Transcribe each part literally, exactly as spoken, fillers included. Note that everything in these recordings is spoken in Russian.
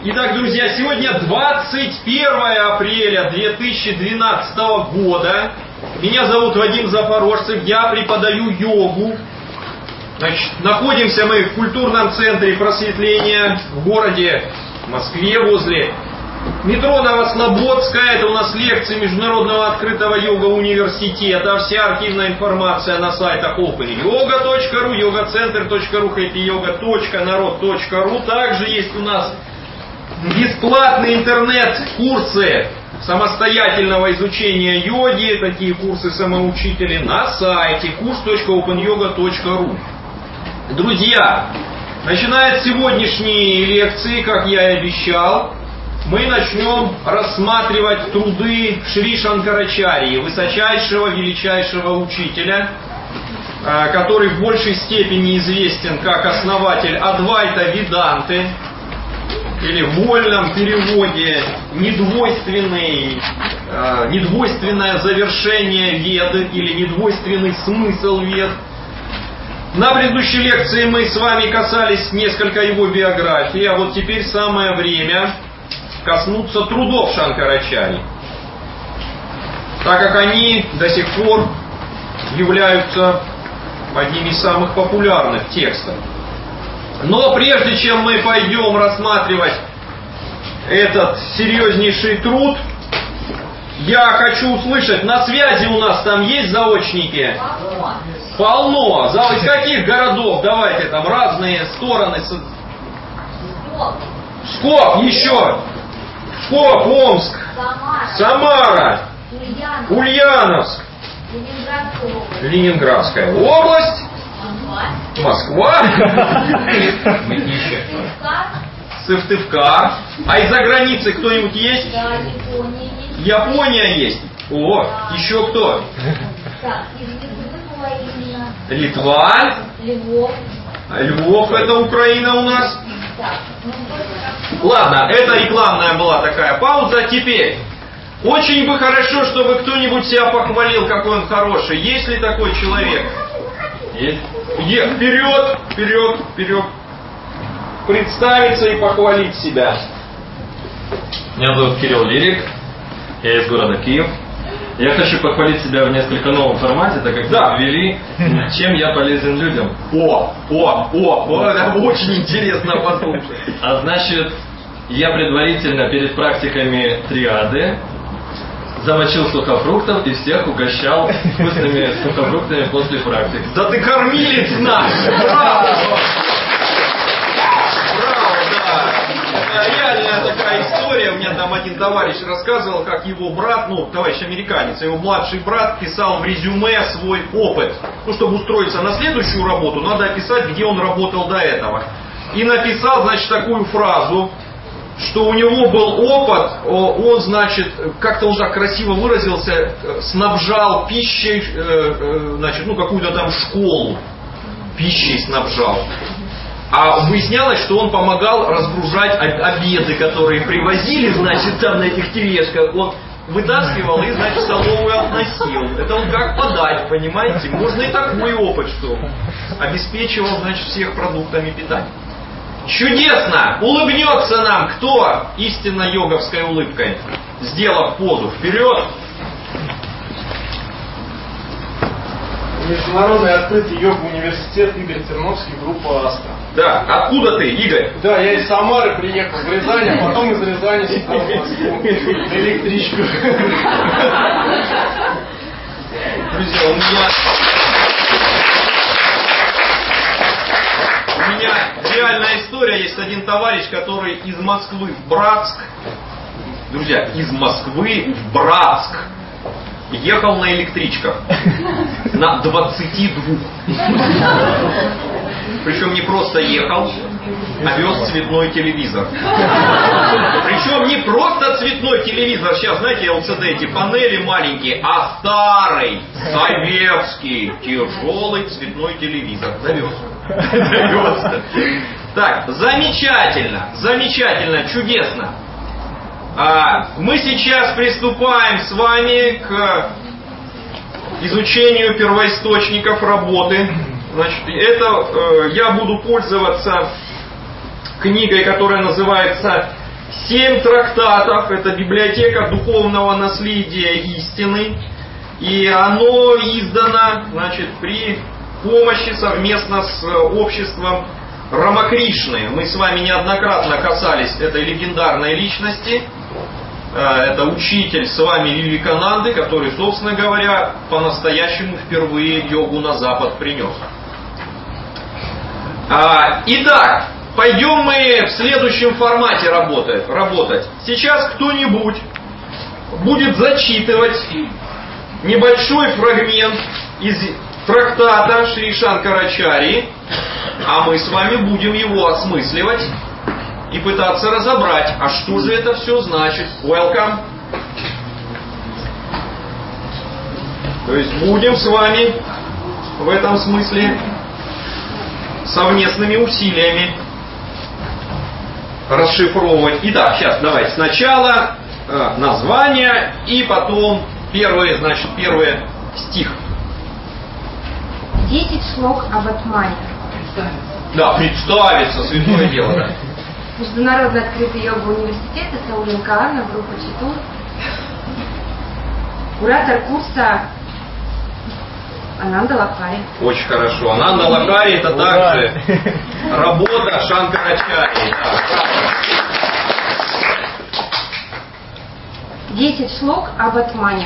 Итак, друзья, сегодня двадцать первое апреля две тысячи двенадцатого года. Меня зовут Вадим Запорожцев, я преподаю йогу. Значит, находимся мы в культурном центре просветления в городе Москве, возле метро Новослободская. Это у нас лекции Международного открытого йога-университета. Вся архивная информация на сайтах опен йога точка ру, йога центр точка ру, хэппи йога точка народ точка ру. Также есть у нас бесплатные интернет-курсы самостоятельного изучения йоги, такие курсы самоучители на сайте курс точка опен йога точка ру. Друзья, начиная с сегодняшней лекции, как я и обещал, мы начнем рассматривать труды Шри Шанкарачарьи, высочайшего, величайшего учителя, который в большей степени известен как основатель Адвайта Веданты, или в вольном переводе недвойственный, э, недвойственное завершение Веды или недвойственный смысл Вед. На предыдущей лекции мы с вами касались несколько его биографии, а вот теперь самое время коснуться трудов Шанкарачарьи, так как они до сих пор являются одними из самых популярных текстов. Но прежде чем мы пойдем рассматривать этот серьезнейший труд, я хочу услышать, на связи у нас там есть заочники? Полно. Полно. Из каких городов? Давайте, там разные стороны. Псков, еще. Псков, Омск, Самара, Самара. Ульяновск, Ульяновск. Ленинградская область. Москва. Мы ищем. Сыктывкар. А из-за границы кто-нибудь есть? Да, Япония есть. Япония есть. О, да. Еще кто? Так, из Литвы, Литва. Львов. Львов, это Украина у нас. Так, ну, ладно, это рекламная была такая пауза. Теперь, очень бы хорошо, чтобы кто-нибудь себя похвалил, какой он хороший. Есть ли такой человек? Есть. Е, вперед, вперед, вперед. Представиться и похвалить себя. Меня зовут Кирилл Лирик, я из города Киев. Я хочу похвалить себя в несколько новом формате, так как да. вы ввели, чем я полезен людям. О, о, о, о, это очень интересно послушать. А значит, я предварительно перед практиками триады замочил сухофруктов и всех угощал вкусными сухофруктами после практик. Да ты кормилец наш! Браво! Браво, да! Это реальная такая история. У меня там один товарищ рассказывал, как его брат, ну, товарищ американец, его младший брат писал в резюме свой опыт. Ну, чтобы устроиться на следующую работу, надо описать, где он работал до этого. И написал, значит, такую фразу, что у него был опыт, он, значит, как-то он так красиво выразился, снабжал пищей, значит, ну, какую-то там школу пищей снабжал. А выяснялось, что он помогал разгружать обеды, которые привозили, значит, там на этих тележках. Он вытаскивал и, значит, столовую относил. Это он как подать, понимаете? Можно и такой опыт, что обеспечивал, значит, всех продуктами питания. Чудесно! Улыбнется нам кто истинно йоговской улыбкой, сделав позу. Вперед! Международный открытый йога-университет, Игорь Терновский, группа Астра. Да, откуда ты, Игорь? Да, я из Самары приехал в Рязань, а потом из Рязани сюда в Москву на электричку. Друзья, у меня... У меня реальная история. Есть один товарищ, который из Москвы в Братск, друзья, из Москвы в Братск ехал на электричках на двадцати двух. Причем не просто ехал, а вез цветной телевизор. Причем не просто цветной телевизор, сейчас, знаете, эл си ди, эти панели маленькие, а старый, советский, тяжелый цветной телевизор. Довез. Довез. Так, замечательно, замечательно, чудесно. А, мы сейчас приступаем с вами к изучению первоисточников работы. Значит, это э, я буду пользоваться книгой, которая называется семь трактатов. Это библиотека духовного наследия истины. И оно издано, значит, при помощи совместно с обществом Рамакришны. Мы с вами неоднократно касались этой легендарной личности. Это учитель с вами Вивекананды, который, собственно говоря, по-настоящему впервые йогу на Запад принес. Итак, пойдем мы в следующем формате работать. работать. Сейчас кто-нибудь будет зачитывать небольшой фрагмент из трактата Шри Шанкарачарьи, а мы с вами будем его осмысливать и пытаться разобрать, а что же это все значит. Welcome. То есть будем с вами в этом смысле совместными усилиями расшифровывать. Итак, сейчас давайте сначала э, название и потом первый, значит, первый стих. Десять шлок об Атмане. Да, представиться, святое дело, да. Международный открытый йога университет, Саулин Каана, группа Читур. Куратор курса Ананда Лакхари. Очень хорошо. Ананда Лакхари это также работа Шанкарачарьи. Десять шлок об Атмане.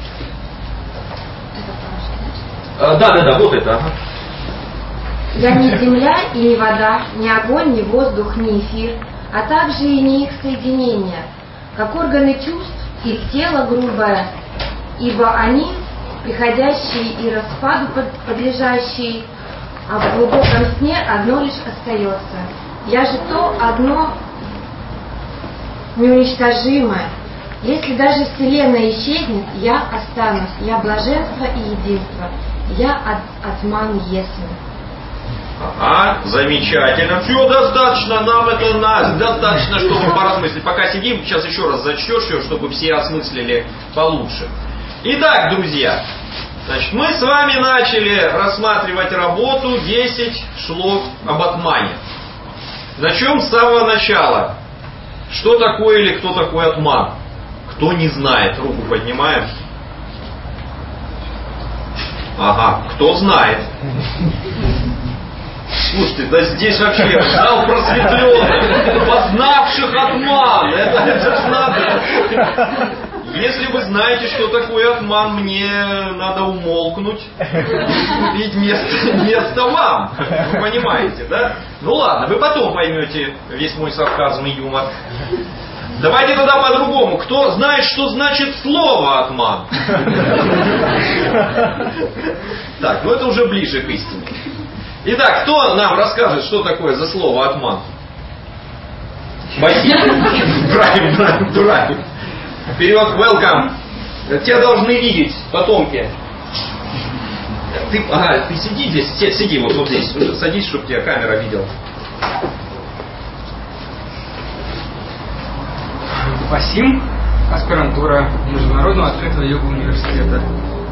Да, да, да, вот это. Ага. Я не земля и не вода, не огонь, не воздух, не эфир, а также и не их соединение, как органы чувств, их тело грубое, ибо они, приходящие и распаду подлежащие, а в глубоком сне одно лишь остается. Я же то одно неуничтожимое. Если даже Вселенная исчезнет, я останусь, я блаженство и единство, я от, Атман Есмин. Ага, замечательно. Все, достаточно, нам это нас, достаточно, чтобы поразмыслить. Пока сидим, сейчас еще раз зачтешь ее, чтобы все осмыслили получше. Итак, друзья, значит, мы с вами начали рассматривать работу десять шлок об Атмане. Начнем с самого начала. Что такое или кто такой Атман? Кто не знает, руку поднимаем. Ага, кто знает? Слушайте, да здесь вообще зал просветленный, познавших Атман. Это, это ж надо. Если вы знаете, что такое Атман, мне надо умолкнуть и уступить место, место вам. Вы понимаете, да? Ну ладно, вы потом поймете весь мой сарказм и юмор. Давайте тогда по-другому. Кто знает, что значит слово Атман? Так, ну это уже ближе к истине. Итак, кто нам расскажет, что такое за слово Атман? Василий. Правильно, правильно. Вперед, welcome. Тебя должны видеть потомки. Ты, ага, ты сиди здесь, сиди вот, вот здесь. Садись, чтобы тебя камера видела. Васим, аспирантура Международного открытого йога университета.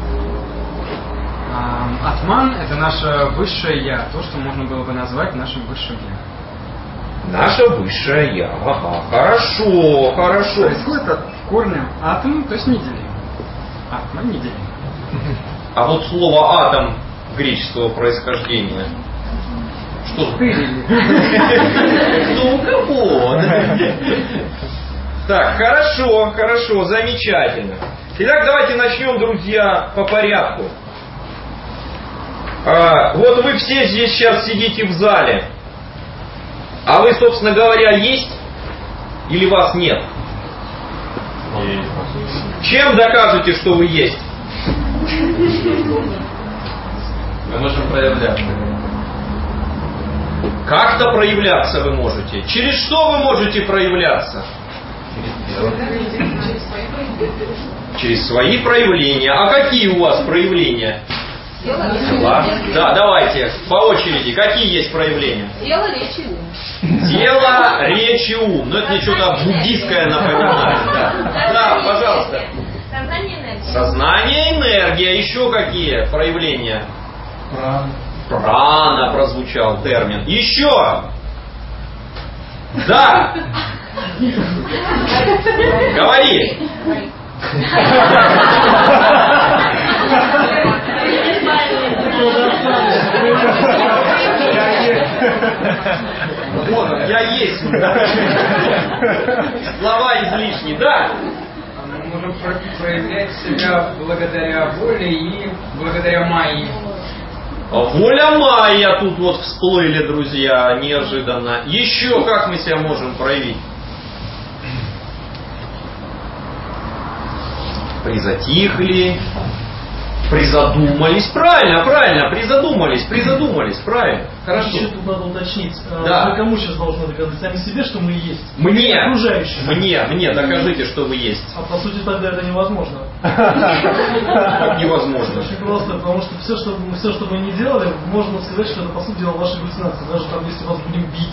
Атман – это наше высшее Я, то, что можно было бы назвать нашим высшим Я. Наше высшее Я. Ага, хорошо, хорошо. Происходит от корня атом, то есть неделим. Атман неделим. А вот слово атом греческого происхождения. Что за... Ну, у кого? Так, хорошо, хорошо, замечательно. Итак, давайте начнем, друзья, по порядку. А, вот вы все здесь сейчас сидите в зале. А вы, собственно говоря, есть или вас нет? Чем докажете, что вы есть? Мы можем проявляться. Как-то проявляться вы можете. Через что вы можете проявляться? Через свои проявления. А какие у вас проявления? Тело. Да, давайте по очереди. Какие есть проявления? Тело, речь и ум. Тело, речь и ум. Ну это мне что-то буддийское напоминает. Да, да, пожалуйста. Сознание, энергия. Сознание, энергия. Еще какие проявления? Прана. Прана прозвучал термин. Еще. Да. Говори. Вот он, я есть. Слова излишни, да? Мы можем проявлять себя благодаря воле и благодаря майе. Воля майя тут вот всплыли, друзья, неожиданно. Еще как мы себя можем проявить? Призатихли, призадумались. Правильно, правильно, призадумались, призадумались, правильно. Хорошо. Еще тут надо уточнить. Да. Мы кому сейчас должны доказать? Сами себе, что мы есть? Мне, окружающим. мне, мне докажите, что вы есть. А по сути тогда это невозможно. Как невозможно. Очень просто, потому что все, что, все, что мы не делали, можно сказать, что это по сути дела ваши галлюцинации. Даже там, если вас будем бить.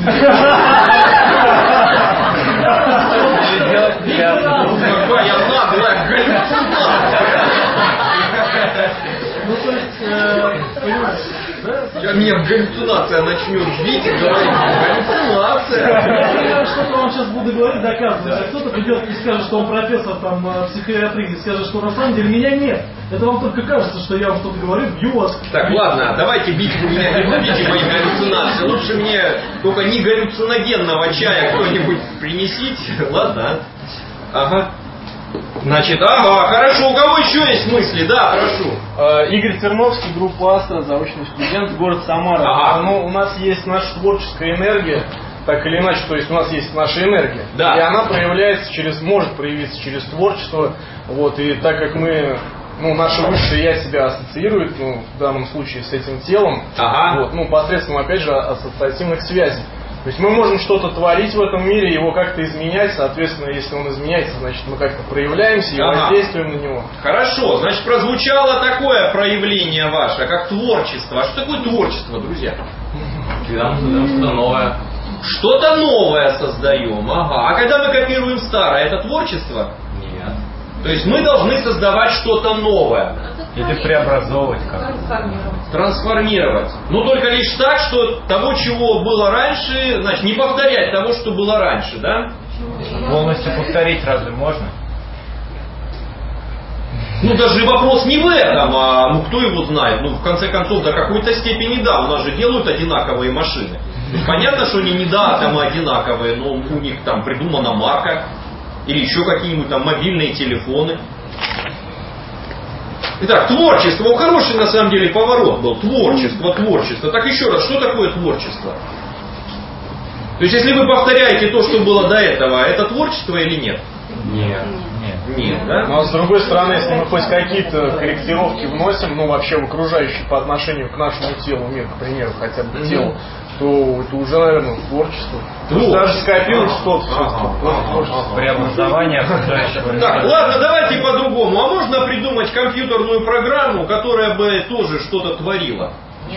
Или делать приятно. Какая наглая галлюцинация. Ну, то есть, э, понимаешь, да? Сейчас меня галлюцинация начнет бить и говорить, галлюцинация. Я что-то вам сейчас буду говорить, доказывать. А кто-то придет и скажет, что он профессор там психиатрии, и скажет, что на самом деле меня нет. Это вам только кажется, что я вам что-то говорю, бью вас. Так, ладно, давайте бить вы меня, не будете мои галлюцинации. Лучше мне только не галлюциногенного чая кто-нибудь принесите. Ладно. Ага. Значит, ага, хорошо, у кого еще есть мысли? Да, прошу. Игорь Терновский, группа Астра, заочный студент, город Самара. Ага. Ну, у нас есть наша творческая энергия, так или иначе, то есть у нас есть наша энергия. Да. И она проявляется через, может проявиться через творчество. Вот, и так как мы, ну, наше высшее я себя ассоциирует, ну, в данном случае с этим телом, Ага. вот, ну, посредством, опять же, ассоциативных связей. То есть мы можем что-то творить в этом мире, его как-то изменять, соответственно, если он изменяется, значит мы как-то проявляемся и Ага. воздействуем на него. Хорошо, значит, прозвучало такое проявление ваше, как творчество. А что такое творчество, друзья? Когда мы создаем что-то новое. Что-то новое создаем, ага. А когда мы копируем старое, это творчество? Нет. То есть мы должны создавать что-то новое. Или преобразовывать как-то. Трансформировать. Трансформировать. Но только лишь так, что того, чего было раньше, значит, не повторять того, что было раньше, да? Полностью повторить разве можно? Ну, даже вопрос не в этом, а ну кто его знает. Ну, в конце концов, до какой-то степени да, у нас же делают одинаковые машины. Понятно, что они не до атома одинаковые, но у них там придумана марка. Или еще какие-нибудь там мобильные телефоны. Итак, творчество. У хороший на самом деле поворот был. Творчество, творчество. Так еще раз, что такое творчество? То есть, если вы повторяете то, что было до этого, это творчество или нет? Нет. Нет. Нет, да? Ну а с другой стороны, если мы хоть какие-то корректировки вносим, ну вообще в окружающий по отношению к нашему телу мир, к примеру, хотя бы к телу, то это уже, наверное, творчество. То есть даже скопируешь что-то, Ага. творчество. Преобразование окружающего Так, мира. ладно, давайте по-другому. А можно придумать компьютерную программу, которая бы тоже что-то творила? Нет.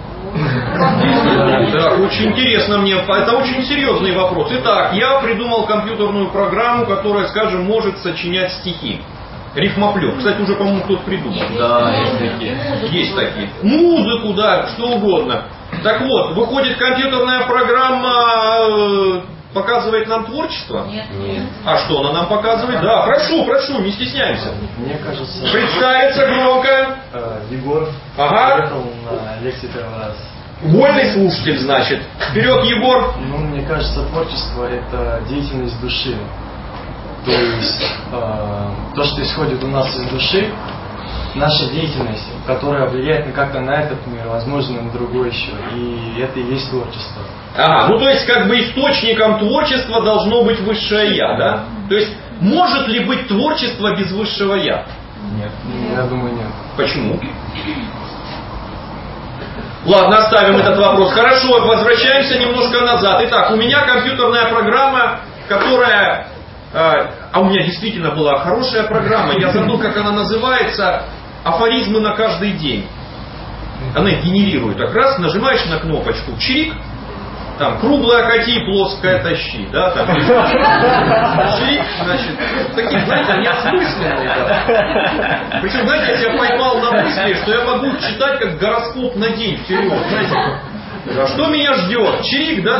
Так, очень интересно мне. Это очень серьезный вопрос. Итак, я придумал компьютерную программу, которая, скажем, может сочинять стихи. Рифмоплет. Кстати, уже, по-моему, кто-то придумал. Да, есть такие. Есть такие. Музыку, да, что угодно. Так вот, выходит, компьютерная программа э, показывает нам творчество? Нет. А что она нам показывает? Да, прошу, прошу, не стесняемся. Мне кажется, Представиться громко. э, Егор Ага. приехал на лекции первый раз. Вольный слушатель, значит. Вперед, Егор. Ну, мне кажется, творчество – это деятельность души. То есть, э, то, что исходит у нас из души, наша деятельность, которая влияет на как-то на этот мир, возможно, на другой еще. И это и есть творчество. Ага, ну то есть как бы источником творчества должно быть высшее я, да? То есть может ли быть творчество без высшего я? Нет. Я думаю, нет. Почему? Ладно, оставим этот вопрос. Хорошо, возвращаемся немножко назад. Итак, у меня компьютерная программа, которая... Э, а у меня действительно была хорошая программа. Я забыл, как она называется. Афоризмы на каждый день. Она генерирует. Так раз, нажимаешь на кнопочку, чирик, там, круглая кати, плоская тащи, да, там, чирик, значит, такие, знаете, они осмысленные, да. Причем, знаете, я себя поймал на мысли, что я могу читать как гороскоп на день вперед, знаете. А что меня ждет? Чирик, да?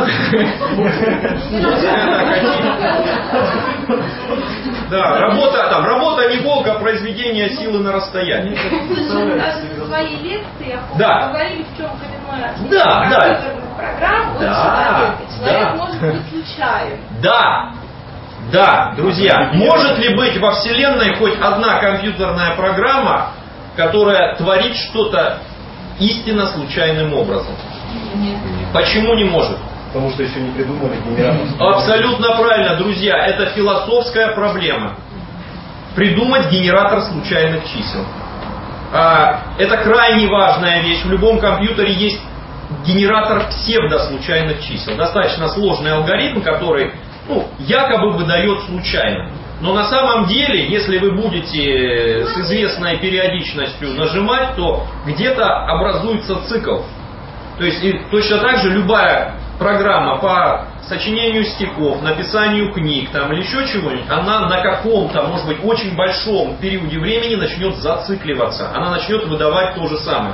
Да, работа там, работа не волк, а произведение силы на расстоянии. В своей лекции я Да. говорили, в чем коренное Да, да. компьютерных программ от Да, человека. Человек да. может быть случайным. Да, да, друзья, может ли быть во Вселенной хоть одна компьютерная программа, которая творит что-то истинно случайным образом? Почему не может? Потому что еще не придумали генератор. Абсолютно правильно, друзья, это философская проблема. Придумать генератор случайных чисел. А, это крайне важная вещь. В любом компьютере есть генератор псевдослучайных чисел. Достаточно сложный алгоритм, который ну, якобы выдает случайно. Но на самом деле, если вы будете с известной периодичностью нажимать, то где-то образуется цикл. То есть и точно так же любая программа по сочинению стихов, написанию книг там, или еще чего-нибудь, она на каком-то, может быть, очень большом периоде времени начнет зацикливаться. Она начнет выдавать то же самое.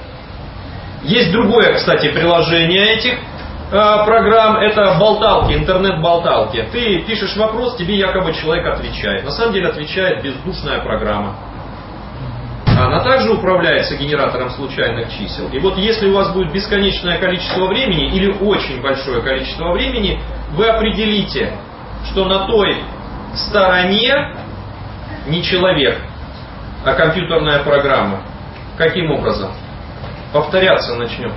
Есть другое, кстати, приложение этих э, программ. Это болталки, интернет-болталки. Ты пишешь вопрос, тебе якобы человек отвечает. На самом деле отвечает бездушная программа. Она также управляется генератором случайных чисел. И вот если у вас будет бесконечное количество времени или очень большое количество времени, вы определите, что на той стороне не человек, а компьютерная программа. Каким образом? Повторяться начнет.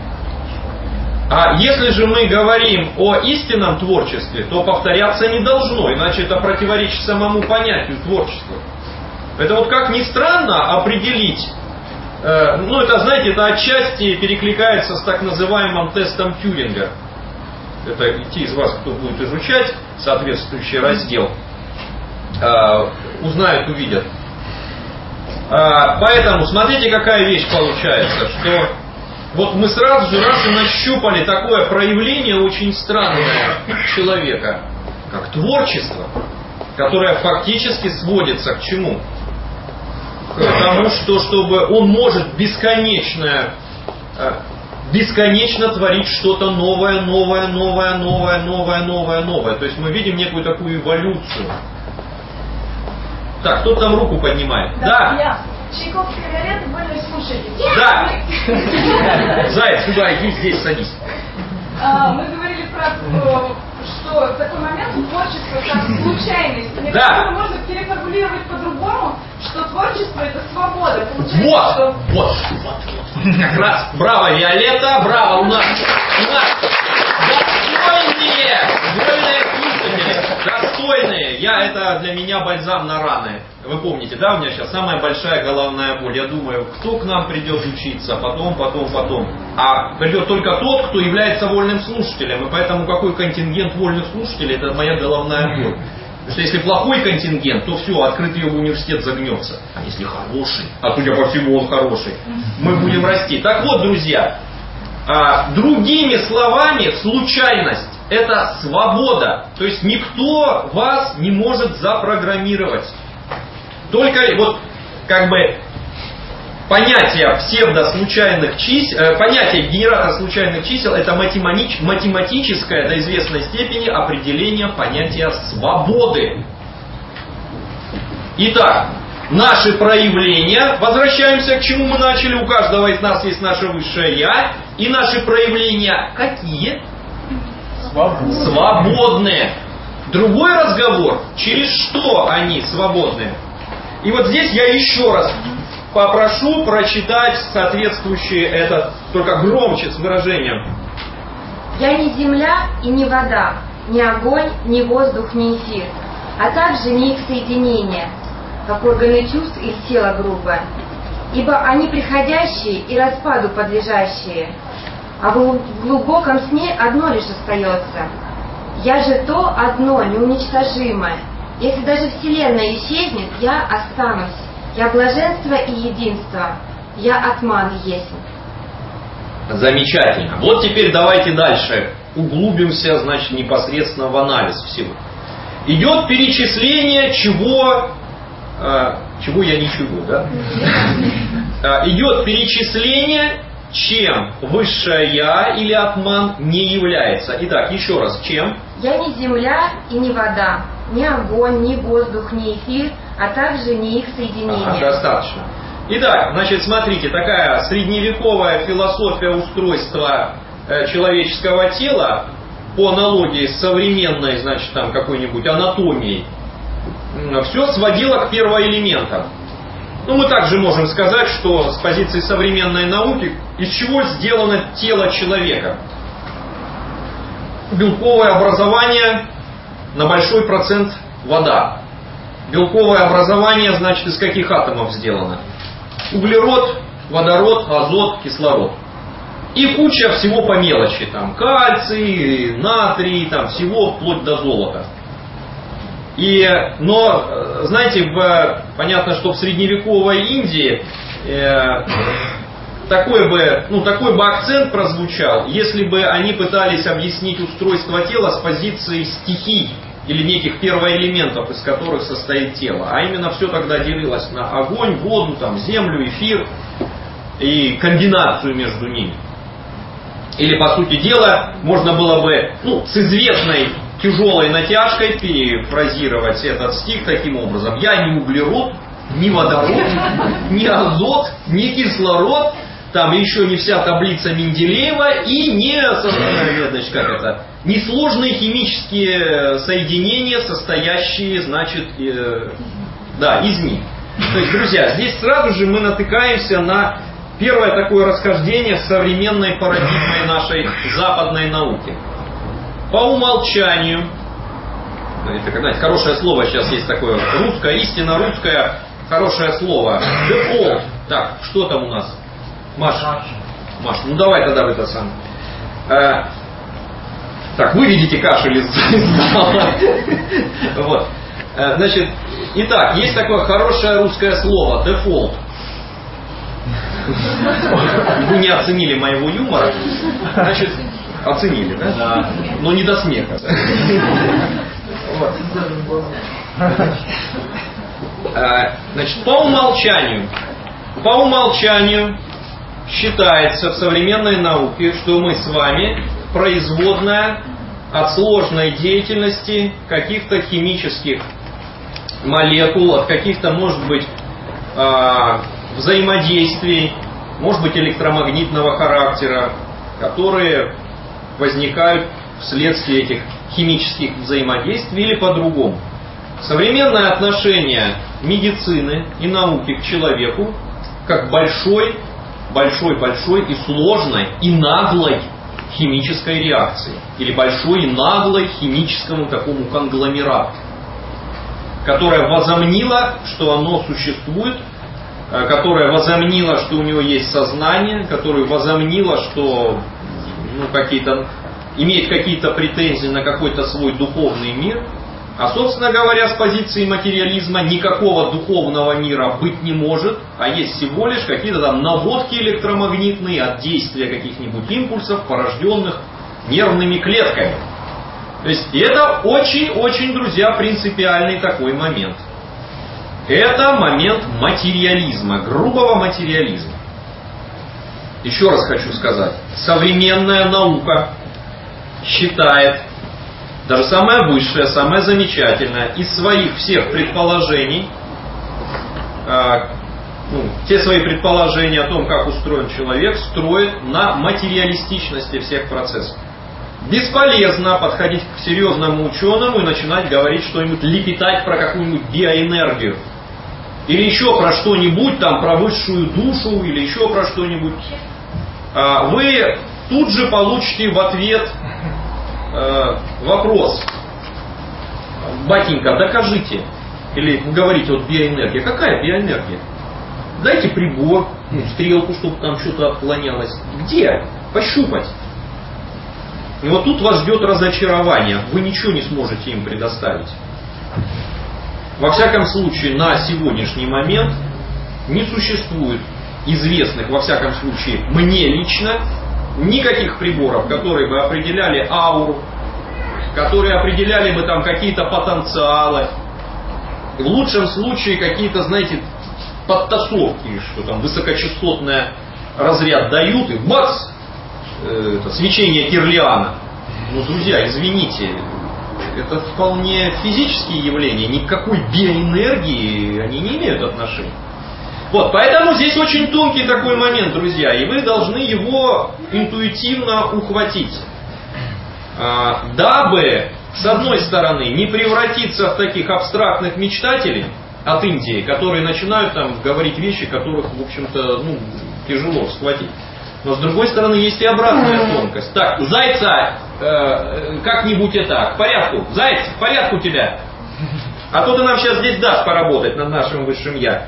А если же мы говорим о истинном творчестве, то повторяться не должно, иначе это противоречит самому понятию творчества. Это вот как ни странно определить, э, ну это, знаете, это отчасти перекликается с так называемым тестом Тьюринга. Это те из вас, кто будет изучать соответствующий раздел, э, узнают, увидят. Э, поэтому смотрите, какая вещь получается, что вот мы сразу же раз и нащупали такое проявление очень странное человека, как творчество, которое фактически сводится к чему? К тому, что чтобы он может бесконечно, бесконечно творить что-то новое, новое, новое, новое, новое, новое, новое. То есть мы видим некую такую эволюцию. Так, кто там руку поднимает? Да. Я. Чайковская Виолетта, больно слушайте. Да. Заяц, сюда иди, здесь садись. А, мы говорили про то, что такой момент у творчества как случайность. Мне Да. кажется, можно переформулировать по-другому, что творчество это свобода. Получается, Вот, что... вот, вот, как раз. Браво, Виолетта, браво, у нас, у нас достойные, достойные слушатели, достойные. Я, это для меня бальзам на раны. Вы помните, да, у меня сейчас самая большая головная боль. Я думаю, кто к нам придет учиться, потом, потом, потом. А придет только тот, кто является вольным слушателем. И поэтому какой контингент вольных слушателей, это моя головная боль. Потому что если плохой контингент, то все, открытый его университет загнется. А если хороший, а судя по всему он хороший, мы будем расти. Так вот, друзья, а, другими словами, случайность – это свобода. То есть никто вас не может запрограммировать. Только вот как бы понятие псевдослучайных чисел, понятие генератора случайных чисел это математич, математическое до известной степени определение понятия свободы. Итак, наши проявления, возвращаемся к чему мы начали, у каждого из нас есть наше высшее Я, и наши проявления какие? Свободные. Свободные. Другой разговор, через что они свободные. И вот здесь я еще раз попрошу прочитать соответствующие это, только громче, с выражением. Я не земля и не вода, ни огонь, ни воздух, ни эфир, а также не их соединение, как органы чувств из тела грубое. Ибо они приходящие и распаду подлежащие, а в глубоком сне одно лишь остается. Я же то одно, неуничтожимое. Если даже Вселенная исчезнет, я останусь. Я блаженство и единство. Я атман есть. Замечательно. Вот теперь давайте дальше углубимся, значит, непосредственно в анализ всего. Идет перечисление чего... Э, чего я ничего, да? Идет перечисление чем высшее Я или атман не является. Итак, еще раз, чем? Я не земля и не вода, ни огонь, ни воздух, ни эфир, а также не их соединение. Ага, достаточно. Итак, значит, смотрите, такая средневековая философия устройства э, человеческого тела по аналогии с современной, значит, там какой-нибудь анатомией, э, все сводило к первоэлементам. Ну, мы также можем сказать, что с позиции современной науки, из чего сделано тело человека. Белковое образование на большой процент вода. Белковое образование, значит, из каких атомов сделано? Углерод, водород, азот, кислород. И куча всего по мелочи. Там кальций, натрий, там всего вплоть до золота. И, но, знаете, в, понятно, что в средневековой Индии э, такой, бы, ну, такой бы акцент прозвучал, если бы они пытались объяснить устройство тела с позиции стихий или неких первоэлементов, из которых состоит тело. А именно все тогда делилось на огонь, воду, там, землю, эфир и комбинацию между ними. Или, по сути дела, можно было бы ну, с известной тяжелой натяжкой перефразировать этот стих таким образом. Я не углерод, не водород, не азот, не кислород, там еще не вся таблица Менделеева и не, значит, как это, несложные химические соединения, состоящие, значит, э, да, из них. То есть, друзья, здесь сразу же мы натыкаемся на первое такое расхождение с современной парадигмой нашей западной науки. По умолчанию, это, знаете, хорошее слово сейчас есть такое, русское, истинно русское, хорошее слово, default. Так, что там у нас? Маша. Маша, ну давай тогда в это сам. Э, так, выведите кашель из зала. Вот. Э, значит, итак, есть такое хорошее русское слово, default. Вы не оценили моего юмора. Значит, оценили, да? Да. Но не до смеха. Вот. Э, значит, по умолчанию, по умолчанию считается в современной науке, что мы с вами производная от сложной деятельности каких-то химических молекул, от каких-то, может быть, взаимодействий, может быть, электромагнитного характера, которые возникают вследствие этих химических взаимодействий или по-другому. Современное отношение медицины и науки к человеку как большой большой-большой и сложной и наглой химической реакции. Или большой и наглой химическому такому конгломерату, которая возомнила, что оно существует, которая возомнила, что у него есть сознание, которая возомнила, что ну, какие-то, имеет какие-то претензии на какой-то свой духовный мир. А, собственно говоря, с позиции материализма никакого духовного мира быть не может, а есть всего лишь какие-то там наводки электромагнитные от действия каких-нибудь импульсов, порожденных нервными клетками. То есть это очень-очень, друзья, принципиальный такой момент. Это момент материализма, грубого материализма. Еще раз хочу сказать, современная наука считает, даже самое высшее, самое замечательное, из своих всех предположений, э, ну, те свои предположения о том, как устроен человек, строит на материалистичности всех процессов. Бесполезно подходить к серьезному ученому и начинать говорить что-нибудь, лепетать про какую-нибудь биоэнергию. Или еще про что-нибудь, там, про высшую душу, или еще про что-нибудь. Э, вы тут же получите в ответ вопрос: батенька, докажите. Или вы говорите, вот биоэнергия. Какая биоэнергия? Дайте прибор, ну, стрелку, чтобы там что-то отклонялось. Где? Пощупать. И вот тут вас ждет разочарование. Вы ничего не сможете им предоставить. Во всяком случае, на сегодняшний момент не существует известных, во всяком случае, мне лично, никаких приборов, которые бы определяли ауру, которые определяли бы там какие-то потенциалы. В лучшем случае какие-то, знаете, подтасовки, что там высокочастотная разряд дают, и бац, э, это, свечение Кирлиана. Ну, друзья, извините, это вполне физические явления, никакой биоэнергии они не имеют отношения. Вот, поэтому здесь очень тонкий такой момент, друзья, и вы должны его интуитивно ухватить. А, дабы, с одной стороны, не превратиться в таких абстрактных мечтателей от Индии, которые начинают там говорить вещи, которых, в общем-то, ну, тяжело схватить. Но, с другой стороны, есть и обратная тонкость. Так, зайца э, как-нибудь и так. В порядку. Заяц, в порядку тебя. А то ты нам сейчас здесь дашь поработать над нашим высшим я.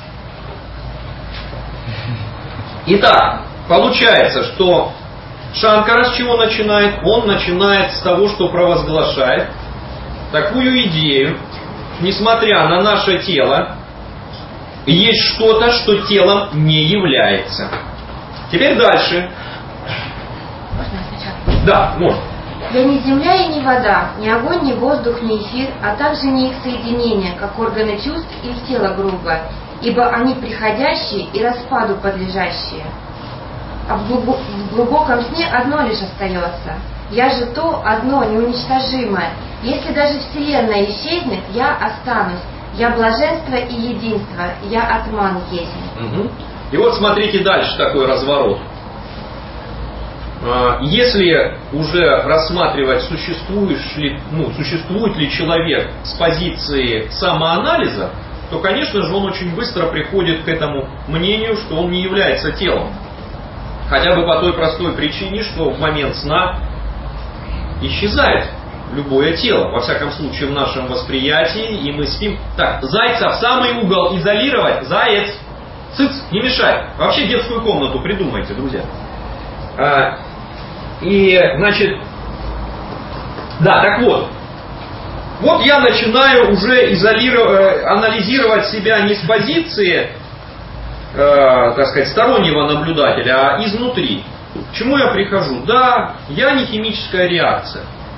Итак, получается, что Шанкара с чего начинает? Он начинает с того, что провозглашает такую идею, несмотря на наше тело, есть что-то, что телом не является. Теперь дальше. Можно сначала? Да, можно. Я не земля и не вода, ни огонь, ни воздух, ни эфир, а также не их соединение, как органы чувств или тело грубое, ибо они приходящие и распаду подлежащие. А в, глубо- в глубоком сне одно лишь остается. Я же то одно неуничтожимое. Если даже Вселенная исчезнет, я останусь. Я блаженство и единство, я атман есть. Угу. И вот смотрите дальше такой разворот. Если уже рассматривать, существует ли, ну, существует ли человек с позиции самоанализа, то, конечно же, он очень быстро приходит к этому мнению, что он не является телом. Хотя бы по той простой причине, что в момент сна исчезает любое тело. Во всяком случае, в нашем восприятии, и мы спим. Так, зайца в самый угол изолировать. Заяц, цыц, не мешай. Вообще детскую комнату придумайте, друзья. А, и, значит, да, так вот. Вот я начинаю уже изолировать, анализировать себя не с позиции, э, так сказать, стороннего наблюдателя, а изнутри. К чему я прихожу? Да, я не химическая реакция.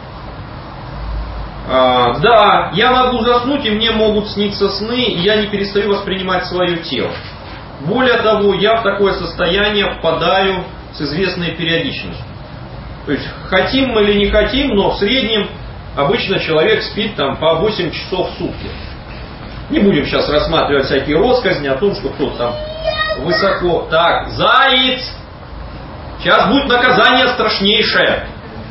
Э, да, я могу заснуть, и мне могут сниться сны, и я не перестаю воспринимать свое тело. Более того, я в такое состояние впадаю с известной периодичностью. То есть, хотим мы или не хотим, но в среднем обычно человек спит там по восемь часов в сутки. Не будем сейчас рассматривать всякие россказни о том, что кто-то там высоко. Так, заяц! Сейчас будет наказание страшнейшее.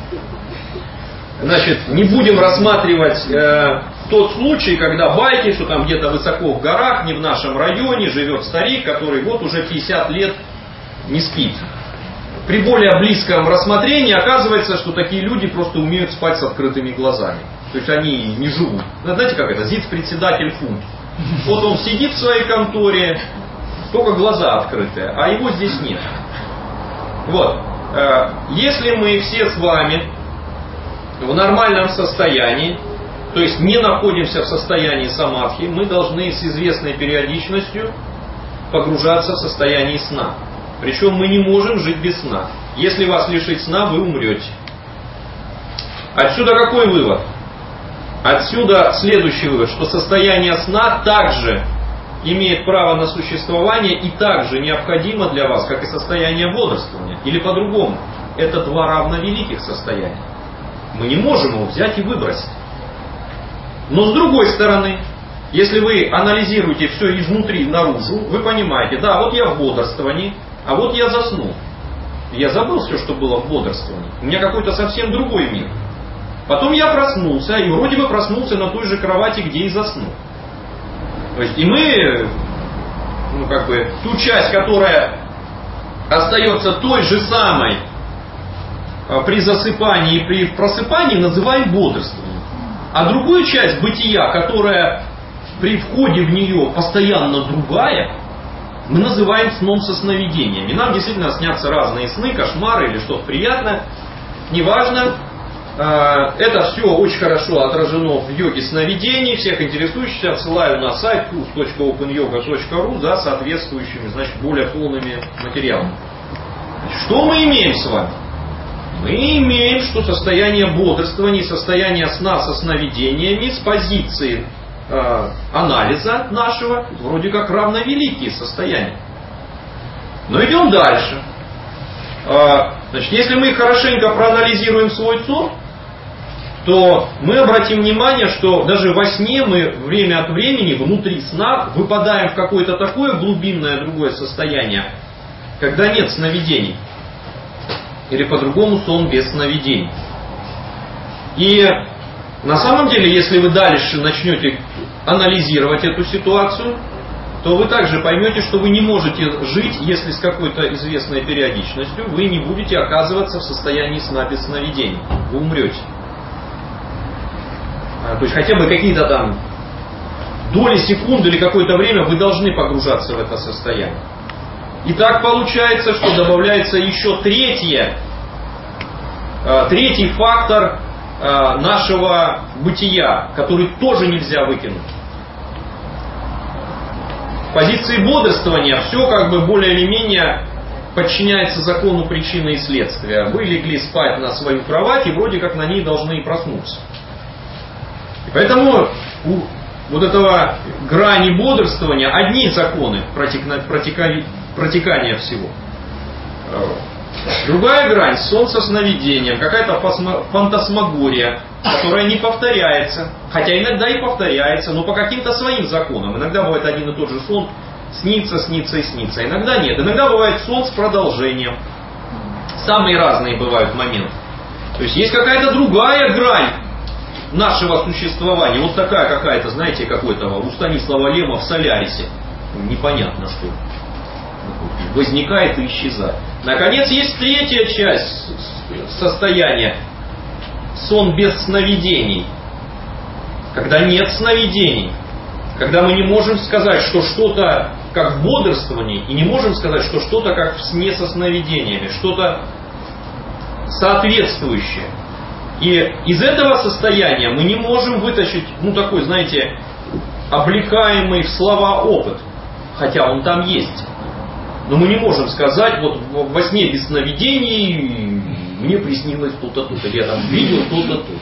Значит, не будем рассматривать э, тот случай, когда байки, что там где-то высоко в горах, не в нашем районе, живет старик, который вот уже пятьдесят лет не спит. При более близком рассмотрении оказывается, что такие люди просто умеют спать с открытыми глазами. То есть они не живут. Знаете, как это? Зиц-председатель фунт. Вот он сидит в своей конторе, только глаза открытые, а его здесь нет. Вот. Если мы все с вами в нормальном состоянии, то есть не находимся в состоянии самадхи, мы должны с известной периодичностью погружаться в состояние сна. Причем мы не можем жить без сна. Если вас лишить сна, вы умрете. Отсюда какой вывод? Отсюда следующий вывод, что состояние сна также имеет право на существование и также необходимо для вас, как и состояние бодрствования. Или по-другому, это два равновеликих состояния. Мы не можем его взять и выбросить. Но с другой стороны, если вы анализируете все изнутри наружу, вы понимаете, да, вот я в бодрствовании, а вот я заснул. Я забыл все, что было в бодрствовании. У меня какой-то совсем другой мир. Потом я проснулся, и вроде бы проснулся на той же кровати, где и заснул. То есть и мы, ну как бы, ту часть, которая остается той же самой при засыпании и при просыпании, называем бодрствованием. А другую часть бытия, которая при входе в нее постоянно другая, мы называем сном со сновидениями. Нам действительно снятся разные сны, кошмары или что-то приятное. Неважно. Это все очень хорошо отражено в йоге сновидений. Всех интересующихся отсылаю на сайт курс точка опен йога точка ру за соответствующими, значит, более полными материалами. Что мы имеем с вами? Мы имеем, что состояние бодрствования, состояние сна со сновидениями с позиции анализа нашего, вроде как равновеликие состояния. Но идем дальше. Значит, если мы хорошенько проанализируем свой сон, то мы обратим внимание, что даже во сне мы время от времени внутри сна выпадаем в какое-то такое глубинное другое состояние, когда нет сновидений. Или по-другому сон без сновидений. И на самом деле, если вы дальше начнете анализировать эту ситуацию, то вы также поймете, что вы не можете жить, если с какой-то известной периодичностью вы не будете оказываться в состоянии сна без сновидений. Вы умрете. То есть хотя бы какие-то там доли секунды или какое-то время вы должны погружаться в это состояние. И так получается, что добавляется еще третье, третий фактор нашего бытия, который тоже нельзя выкинуть. В позиции бодрствования все как бы более или менее подчиняется закону причины и следствия. Вы легли спать на свою кровать и вроде как на ней должны и проснуться. И поэтому у вот этого грани бодрствования одни законы протека... протека... протекания всего. Другая грань — сон со сновидением, какая-то фантасмагория, которая не повторяется, хотя иногда и повторяется, но по каким-то своим законам. Иногда бывает один и тот же сон, снится, снится и снится. Иногда нет. Иногда бывает сон с продолжением. Самые разные бывают моменты. То есть есть какая-то другая грань нашего существования. Вот такая какая-то, знаете, какой-то у Станислава Лема в Солярисе. Непонятно что. Возникает и исчезает. Наконец, есть третья часть состояния. Сон без сновидений. Когда нет сновидений. Когда мы не можем сказать, что что-то как в бодрствовании, и не можем сказать, что что-то как в сне со сновидениями. Что-то соответствующее. И из этого состояния мы не можем вытащить, ну такой, знаете, облекаемый в слова опыт. Хотя он там есть. Но мы не можем сказать, вот во сне без сновидений мне приснилось то-то, то-то, или я там видел то-то, то-то.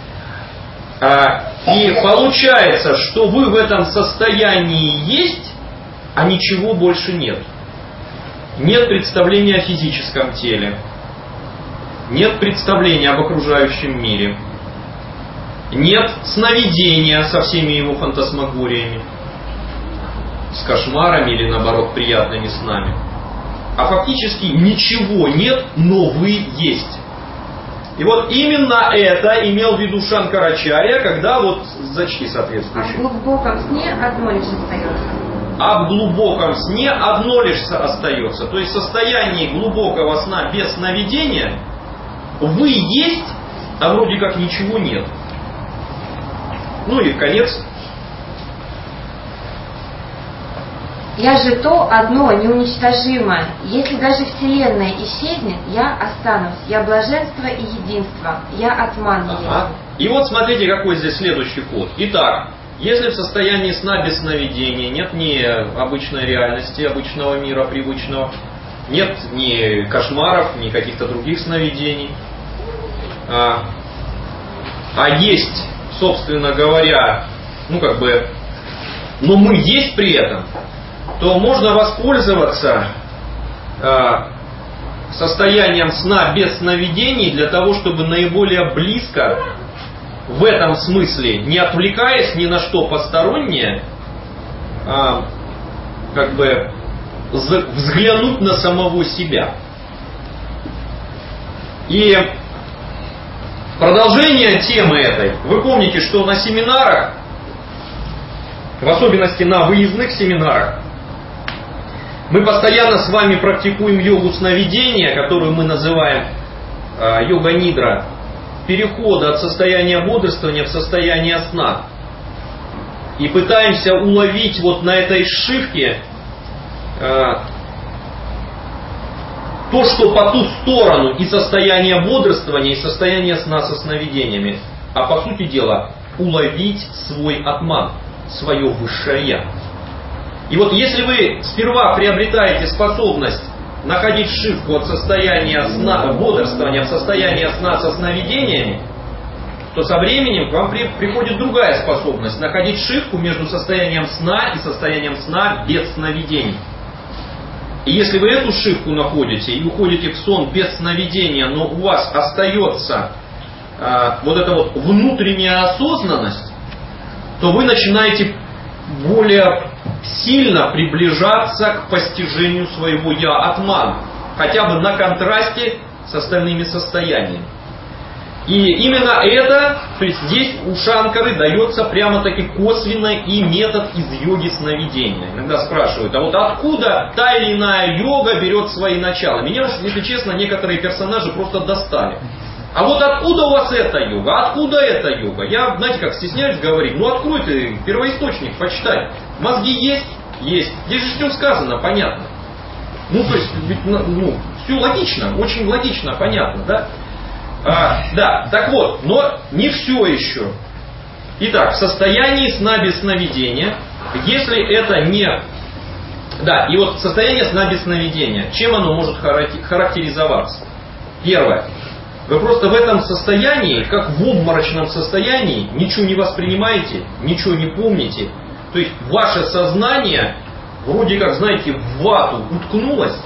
А, и получается, что вы в этом состоянии есть, а ничего больше нет. Нет представления о физическом теле. Нет представления об окружающем мире. Нет сновидения со всеми его фантасмагориями. С кошмарами или наоборот приятными снами. А фактически ничего нет, но вы есть. И вот именно это имел в виду Шанкарачарья, когда вот зачти соответствующие. А в глубоком сне одно лишь остается. А в глубоком сне одно лишь остается. То есть в состоянии глубокого сна без сновидения вы есть, а вроде как ничего нет. Ну и конец. Я же то одно, неуничтожимое. Если даже Вселенная исчезнет, я останусь. Я блаженство и единство. Я атман. Ага. И вот смотрите, какой здесь следующий ход. Итак, если в состоянии сна без сновидения нет ни обычной реальности, обычного мира привычного, нет ни кошмаров, ни каких-то других сновидений, а, а есть, собственно говоря, ну как бы, но мы есть при этом, то можно воспользоваться э, состоянием сна без сновидений для того, чтобы наиболее близко, в этом смысле, не отвлекаясь ни на что постороннее, э, как бы взглянуть на самого себя. И продолжение темы этой. Вы помните, что на семинарах, в особенности на выездных семинарах, мы постоянно с вами практикуем йогу сновидения, которую мы называем э, йога-нидра, перехода от состояния бодрствования в состояние сна. И пытаемся уловить вот на этой сшивке э, то, что по ту сторону и состояние бодрствования, и состояние сна со сновидениями. А по сути дела, уловить свой атман, свое высшее я. И вот если вы сперва приобретаете способность находить сшивку от состояния сна, бодрствования в состояние сна со сновидениями, то со временем к вам при, приходит другая способность находить сшивку между состоянием сна и состоянием сна без сновидений. И если вы эту шифку находите и уходите в сон без сновидения, но у вас остается э, вот эта вот внутренняя осознанность, то вы начинаете более сильно приближаться к постижению своего «я» атман, хотя бы на контрасте с остальными состояниями. И именно это, то есть здесь у Шанкары дается прямо-таки косвенно и метод из йоги сновидения. Иногда спрашивают, а вот откуда та или иная йога берет свои начала? Меня уж, если честно, некоторые персонажи просто достали. А вот откуда у вас эта йога? Откуда эта йога? Я, знаете, как стесняюсь говорить, ну открой ты первоисточник, почитай. Мозги есть? Есть. Здесь же все сказано, понятно. Ну, то есть, ведь, ну, все логично, очень логично, понятно, да? А, да, так вот, но не все еще. Итак, в состоянии сна без сновидения, если это не... Да, и вот состояние сна без сновидения, чем оно может характеризоваться? Первое. Вы просто в этом состоянии, как в обморочном состоянии, ничего не воспринимаете, ничего не помните. То есть ваше сознание вроде как, знаете, в вату уткнулось.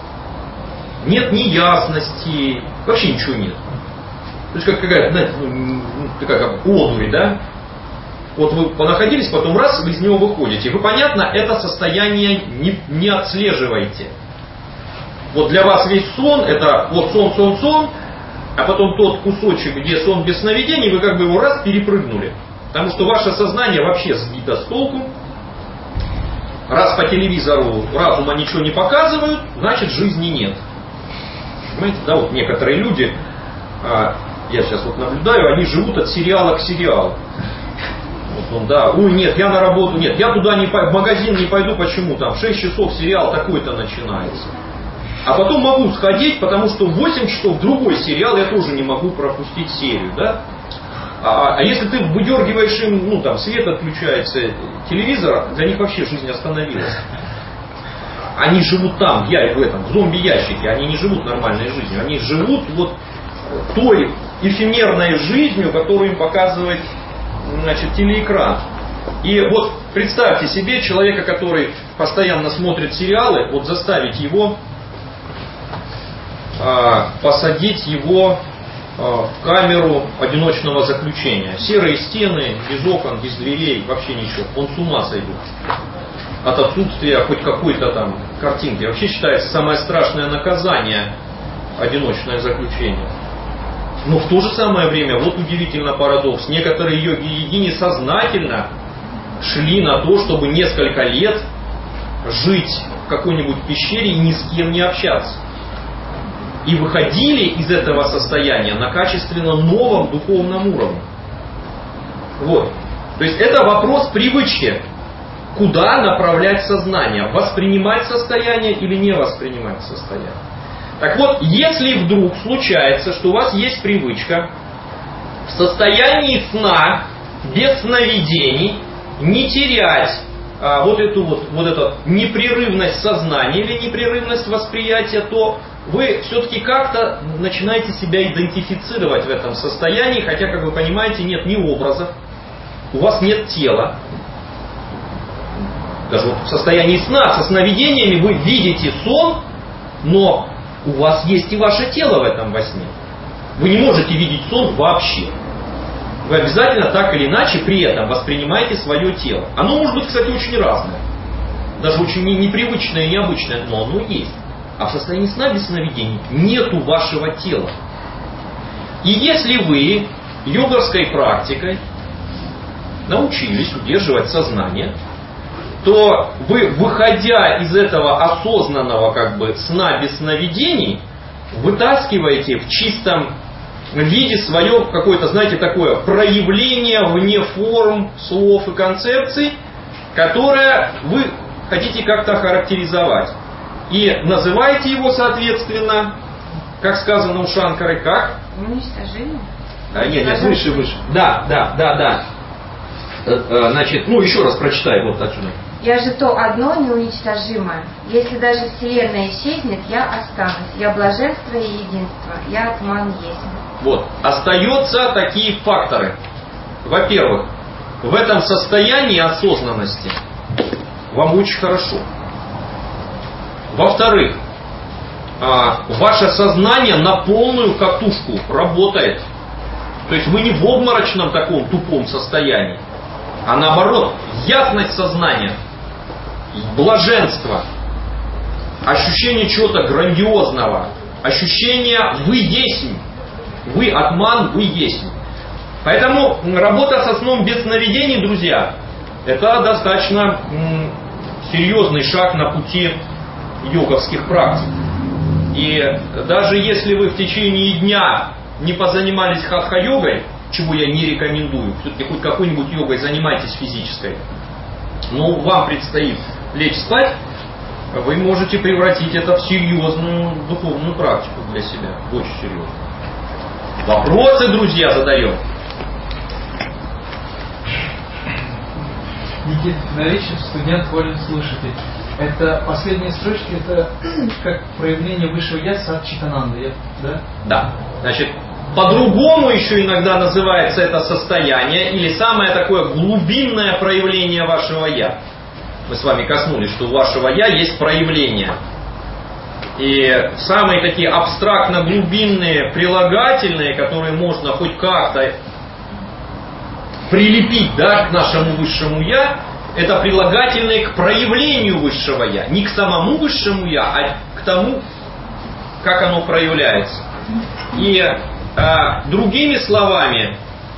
Нет ни ясности, вообще ничего нет. То есть как какая-то, знаете, ну, такая как одурь, да? Вот вы понаходились, потом раз, вы из него выходите. Вы, понятно, это состояние не, не отслеживаете. Вот для вас весь сон, это вот сон, сон, сон, а потом тот кусочек, где сон без сновидений, вы как бы его раз перепрыгнули. Потому что ваше сознание вообще сбито с толку. Раз по телевизору разума ничего не показывают, значит жизни нет. Понимаете, да, вот некоторые люди, я сейчас вот наблюдаю, они живут от сериала к сериалу. Вот он, да, ой, нет, я на работу, нет, я туда не пойду, в магазин не пойду, почему там, в шесть часов сериал такой-то начинается. А потом могу сходить, потому что в восемь часов другой сериал, я тоже не могу пропустить серию, да. А, а если ты выдергиваешь им, ну там свет отключается, телевизор, для них вообще жизнь остановилась. Они живут там, я в этом, в зомби-ящике, они не живут нормальной жизнью, они живут вот той эфемерной жизнью, которую им показывает, значит, телеэкран. И вот представьте себе человека, который постоянно смотрит сериалы, вот заставить его, э, посадить его э, в камеру одиночного заключения. Серые стены, без окон, без дверей, вообще ничего. Он с ума сойдет от отсутствия хоть какой-то там картинки. Вообще считается самое страшное наказание одиночное заключение. Но в то же самое время, вот удивительно парадокс, некоторые йоги-йогини сознательно шли на то, чтобы несколько лет жить в какой-нибудь пещере и ни с кем не общаться. И выходили из этого состояния на качественно новом духовном уровне. Вот. То есть это вопрос привычки. Куда направлять сознание? Воспринимать состояние или не воспринимать состояние? Так вот, если вдруг случается, что у вас есть привычка в состоянии сна, без сновидений, не терять а, вот эту вот, вот эту непрерывность сознания или непрерывность восприятия, то вы все-таки как-то начинаете себя идентифицировать в этом состоянии, хотя, как вы понимаете, нет ни образов, у вас нет тела. Даже вот в состоянии сна, со сновидениями вы видите сон, но у вас есть и ваше тело в этом во сне. Вы не можете видеть сон вообще. Вы обязательно так или иначе при этом воспринимаете свое тело. Оно может быть, кстати, очень разное. Даже очень непривычное и необычное, но оно есть. А в состоянии сна без сновидений нету вашего тела. И если вы йоговской практикой научились удерживать сознание, то вы, выходя из этого осознанного как бы сна без сновидений, вытаскиваете в чистом виде свое какое-то, знаете, такое проявление вне форм, слов и концепций, которое вы хотите как-то характеризовать. И называете его, соответственно, как сказано у Шанкары, как? Уничтожение. А, нет, нет, выше, выше. Да, да, да, да. Значит, ну еще раз прочитай вот отсюда. Я же то одно неуничтожимое. Если даже Вселенная исчезнет, я останусь. Я блаженство и единство. Я атман есть. Вот. Остаются такие факторы. Во-первых, в этом состоянии осознанности вам очень хорошо. Во-вторых, ваше сознание на полную катушку работает. То есть вы не в обморочном таком тупом состоянии, а наоборот, ясность сознания, блаженство, ощущение чего-то грандиозного, ощущение «вы есть», «вы атман», «вы есть». Поэтому работа со сном без сновидений, друзья, это достаточно м, серьезный шаг на пути йоговских практик. И даже если вы в течение дня не позанимались хатха-йогой, чего я не рекомендую, все-таки хоть какой-нибудь йогой занимайтесь физической, но вам предстоит лечь спать, вы можете превратить это в серьезную духовную практику для себя. Очень серьезную. Вопросы, друзья, задаем. Никита Федорович, студент, волен слушатель. Это последние строчки, это как проявление высшего я сад Читананды, да? Да. Значит, по-другому еще иногда называется это состояние или самое такое глубинное проявление вашего я. Мы с вами коснулись, что у вашего я есть проявление. И самые такие абстрактно-глубинные прилагательные, которые можно хоть как-то прилепить, да, к нашему высшему я, это прилагательные к проявлению высшего я. Не к самому высшему я, а к тому, как оно проявляется. И э, другими словами,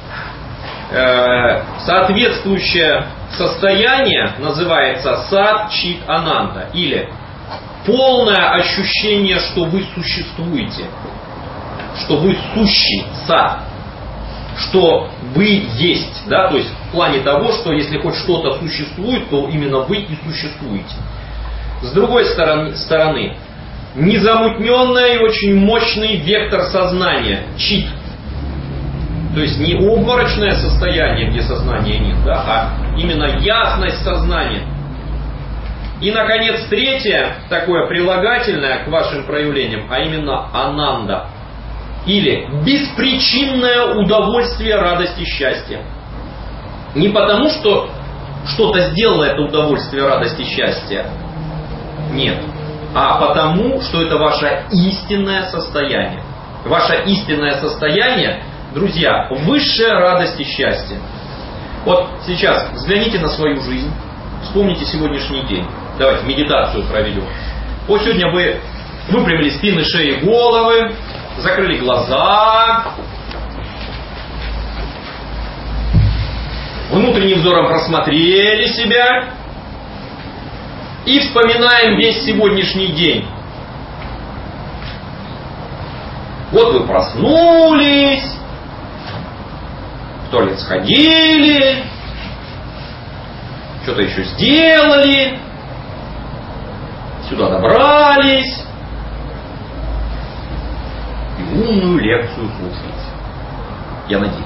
э, соответствующее состояние называется сад-чит-ананда, или полное ощущение, что вы существуете, что вы сущий сад, что вы есть, да, то есть в плане того, что если хоть что-то существует, то именно вы и существуете. С другой стороны, стороны незамутненный и очень мощный вектор сознания, чит. То есть не обморочное состояние, где сознания нет, да, а именно ясность сознания. И, наконец, третье, такое прилагательное к вашим проявлениям, а именно ананда. Или беспричинное удовольствие, радость и счастье. Не потому, что что-то сделало это удовольствие, радость и счастье. Нет. А потому, что это ваше истинное состояние. Ваше истинное состояние, друзья, высшая радость и счастье. Вот сейчас взгляните на свою жизнь, вспомните сегодняшний день. Давайте медитацию проведем. Вот сегодня вы выпрямили спины, шеи, головы, закрыли глаза, внутренним взором просмотрели себя и вспоминаем весь сегодняшний день. Вот вы проснулись, в туалет сходили, что-то еще сделали, сюда добрались и умную лекцию слушаете. Я надеюсь.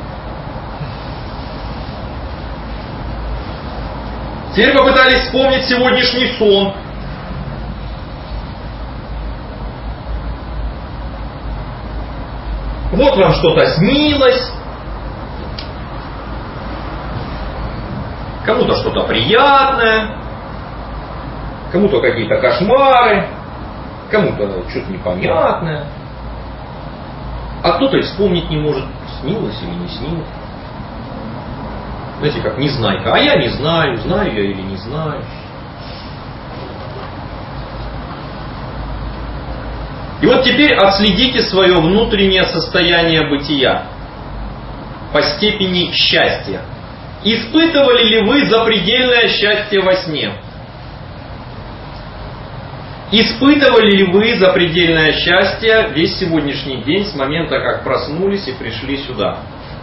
Теперь попытались вспомнить сегодняшний сон. Вот вам что-то снилось. Кому-то что-то приятное. Кому-то какие-то кошмары. Кому-то что-то непонятное. А кто-то и вспомнить не может, снилось или не снилось. Знаете, как незнайка. А я не знаю, знаю я или не знаю. И вот теперь отследите свое внутреннее состояние бытия по степени счастья. Испытывали ли вы запредельное счастье во сне? Испытывали ли вы запредельное счастье весь сегодняшний день с момента, как проснулись и пришли сюда?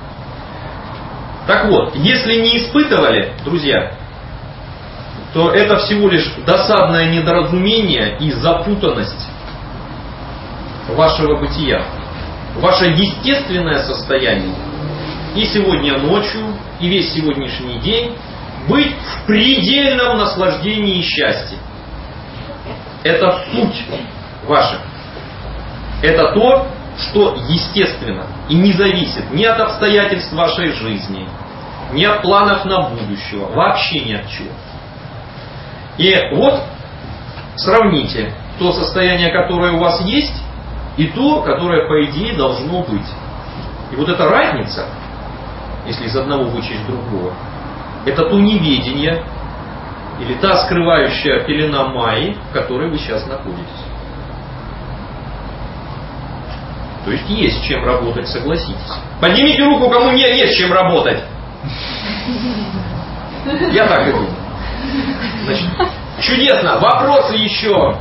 Так вот, если не испытывали, друзья, то это всего лишь досадное недоразумение и запутанность вашего бытия. Ваше естественное состояние и сегодня ночью, и весь сегодняшний день быть в предельном наслаждении и счастье. Это суть ваша. Это то, что естественно и не зависит ни от обстоятельств вашей жизни, ни от планов на будущего, вообще ни от чего. И вот Сравните то состояние, которое у вас есть, и то, которое, по идее, должно быть. И вот эта разница, если из одного вычесть другого, это то неведение, или та скрывающая пелена Майи, в которой вы сейчас находитесь. То есть есть с чем работать, согласитесь. Поднимите руку, кому не есть с чем работать. Я так и думаю. Значит, чудесно. Вопросы еще?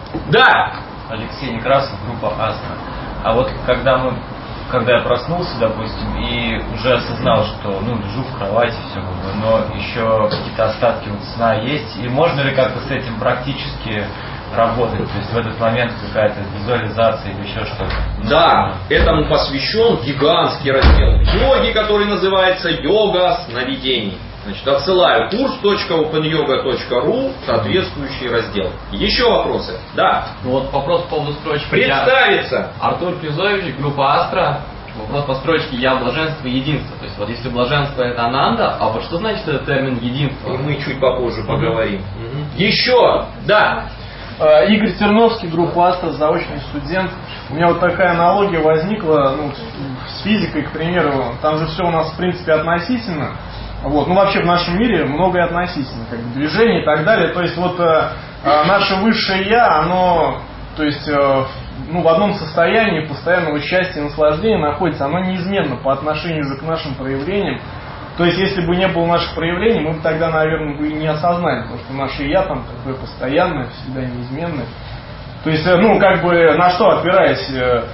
Да. Алексей Некрасов, группа Астра. А вот когда мы, когда я проснулся, допустим, и уже осознал, что ну лежу в кровати, все как бы, но еще какие-то остатки вот сна есть, и можно ли как-то с этим практически работать, то есть в этот момент какая-то визуализация или еще что-то? Да, этому посвящен гигантский раздел йоги, который называется «Йога сновидений». Значит, отсылаю курс точка опен йога точка ру, соответствующий раздел. Еще вопросы? Да. Ну вот вопрос по поводу строчки. Представиться. Я Артур Призович, группа Астра. Вопрос по строчке «Я блаженство и единство». То есть вот если блаженство это ананда, а вот что значит этот термин единство? И мы чуть попозже поговорим. Угу. Еще? Да. Игорь Терновский, группа Астра, заочный студент. У меня вот такая аналогия возникла ну, с физикой, к примеру. Там же все у нас в принципе относительно. Вот. Ну вообще в нашем мире многое относительно, как бы движение и так далее. То есть вот э, наше высшее я, оно то есть, э, ну, в одном состоянии постоянного счастья и наслаждения находится, оно неизменно по отношению же к нашим проявлениям. То есть, если бы не было наших проявлений, мы бы тогда, наверное, бы и не осознали, потому что наше «я» там такое постоянное, всегда неизменное. То есть, ну, как бы, на что опираясь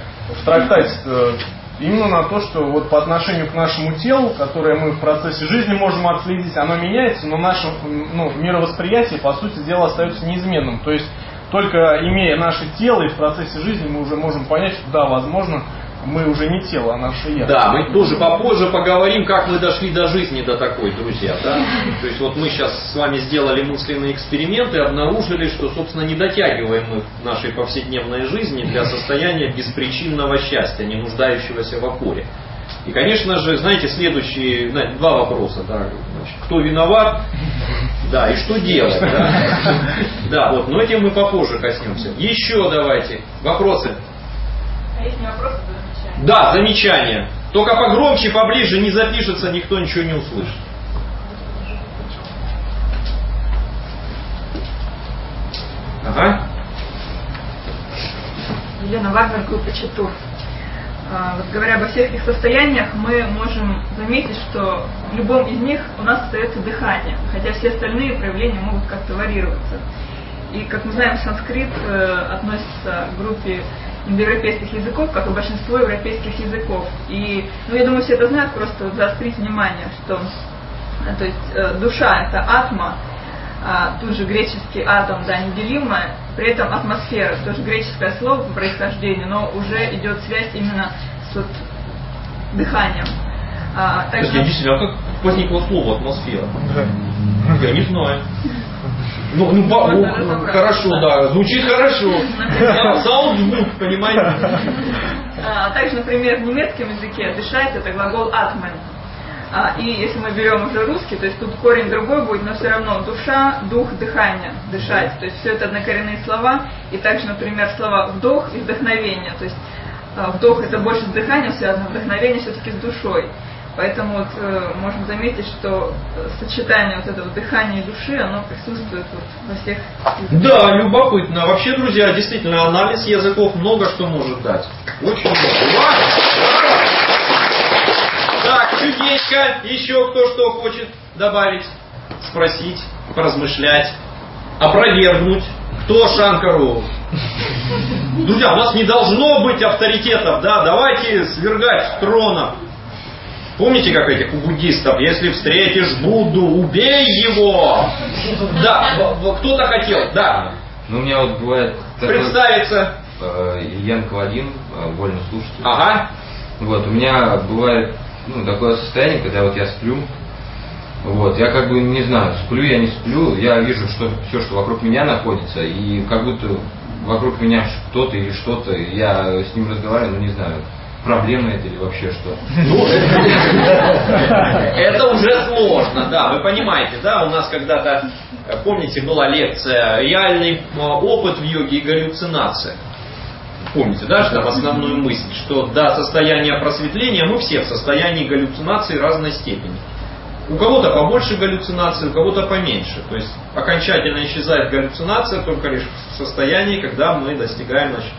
в трактате, именно на то, что вот по отношению к нашему телу, которое мы в процессе жизни можем отследить, оно меняется, но наше ну, мировосприятие, по сути дела, остается неизменным. То есть, только имея наше тело и в процессе жизни мы уже можем понять, что да, возможно, мы уже не тело, а наше я. Да, мы тоже попозже поговорим, как мы дошли до жизни до такой, друзья. Да? То есть вот мы сейчас с вами сделали мысленные эксперименты и обнаружили, что, собственно, не дотягиваем мы в нашей повседневной жизни для состояния беспричинного счастья, не нуждающегося в опоре. И, конечно же, знаете, следующие знаете, два вопроса. Да? Значит, кто виноват? Да, и что делать? Да? Да, вот, но этим мы попозже коснемся. Еще давайте. Вопросы? А если не вопросы, то замечания. Да, замечания. Только погромче, поближе, не запишется, никто ничего не услышит. Ага. Елена Вагнер, группа Четур. Вот говоря обо всех этих состояниях, мы можем заметить, что в любом из них у нас остается дыхание, хотя все остальные проявления могут как-то варьироваться. И, как мы знаем, санскрит относится к группе индоевропейских языков, как и большинство европейских языков. И, ну, я думаю, все это знают, просто вот заострить внимание, что то есть, душа — это атма, а, тут же греческий атом, да, неделимая, при этом атмосфера, тоже греческое слово по происхождению, но уже идет связь именно с вот, дыханием. А, также... Я действительно, а как возникло слово атмосфера? Я не знаю. Ну, ну, ба, ну хорошо, да, звучит хорошо. Саундзвук, понимаете? А, также, например, в немецком языке дышать — это глагол atmen. А, и если мы берем уже русский, то есть тут корень другой будет, но все равно душа, дух, дыхание, дышать. То есть все это однокоренные слова. И также, например, слова вдох и вдохновение. То есть вдох — это больше с дыханием связано, вдохновение все-таки с душой. Поэтому вот, э, можно заметить, что сочетание вот этого дыхания и души, оно присутствует вот во всех языках. Да, любопытно. Вообще, друзья, действительно, анализ языков много что может дать. Очень много. Так, чудеська. Еще кто что хочет добавить, спросить, поразмышлять, опровергнуть. Кто Шанкару? Друзья, у нас не должно быть авторитетов, да? Давайте свергать с трона. Помните, как этих у буддистов? Если встретишь Будду, убей его! Да, кто-то хотел, да. Ну, у меня вот бывает... Представиться. Ян Каладин, вольно слушатель. Ага. Вот, у меня бывает ну, такое состояние, когда вот я сплю. Вот, я как бы не знаю, сплю я не сплю, я вижу, что все, что вокруг меня находится, и как будто вокруг меня кто-то или что-то, я с ним разговариваю, но не знаю. проблемно это или вообще что? Ну, это уже сложно, да, вы понимаете, да, у нас когда-то, помните, была лекция «Реальный опыт в йоге и галлюцинация». Помните, да, что там основную мысль, что до состояния просветления мы все в состоянии галлюцинации разной степени. У кого-то побольше галлюцинаций, у кого-то поменьше. То есть окончательно исчезает галлюцинация только лишь в состоянии, когда мы достигаем, значит,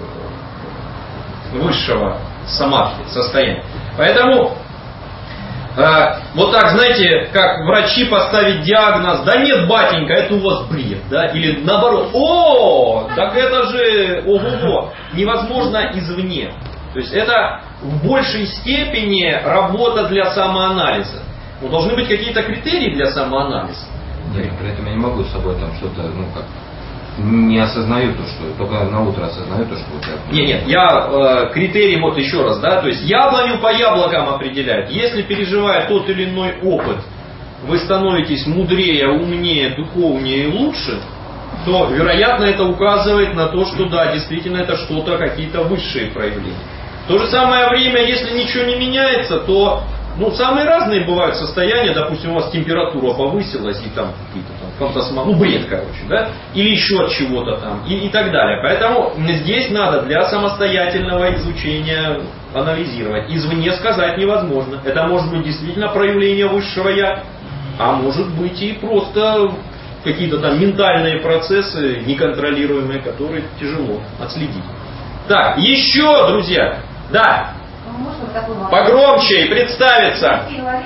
высшего самадхи состояния. Поэтому э, вот так, знаете, как врачи поставить диагноз: да нет, батенька, это у вас бред, да, или наоборот: о, так это же ого-го, невозможно извне. То есть это в большей степени работа для самоанализа. Но должны быть какие-то критерии для самоанализа. Нет, при этом я не могу с собой там что-то, ну как, не осознаю то, что, только на утро осознаю то, что вот я... Нет, нет, я э, критерий, вот еще раз, да, то есть яблоню по яблокам определяют. Если, переживая тот или иной опыт, вы становитесь мудрее, умнее, духовнее и лучше, то, вероятно, это указывает на то, что да, действительно это что-то, какие-то высшие проявления. В то же самое время, если ничего не меняется, то ну, самые разные бывают состояния, допустим, у вас температура повысилась, и там какие-то там фантасма, ну, бред, короче, да, или еще от чего-то там, и, и так далее. Поэтому здесь надо для самостоятельного изучения анализировать. Извне сказать невозможно. Это может быть действительно проявление высшего я, а может быть и просто какие-то там ментальные процессы неконтролируемые, которые тяжело отследить. Так, еще, друзья, да. Можно вот такой вопрос? Погромче и представиться.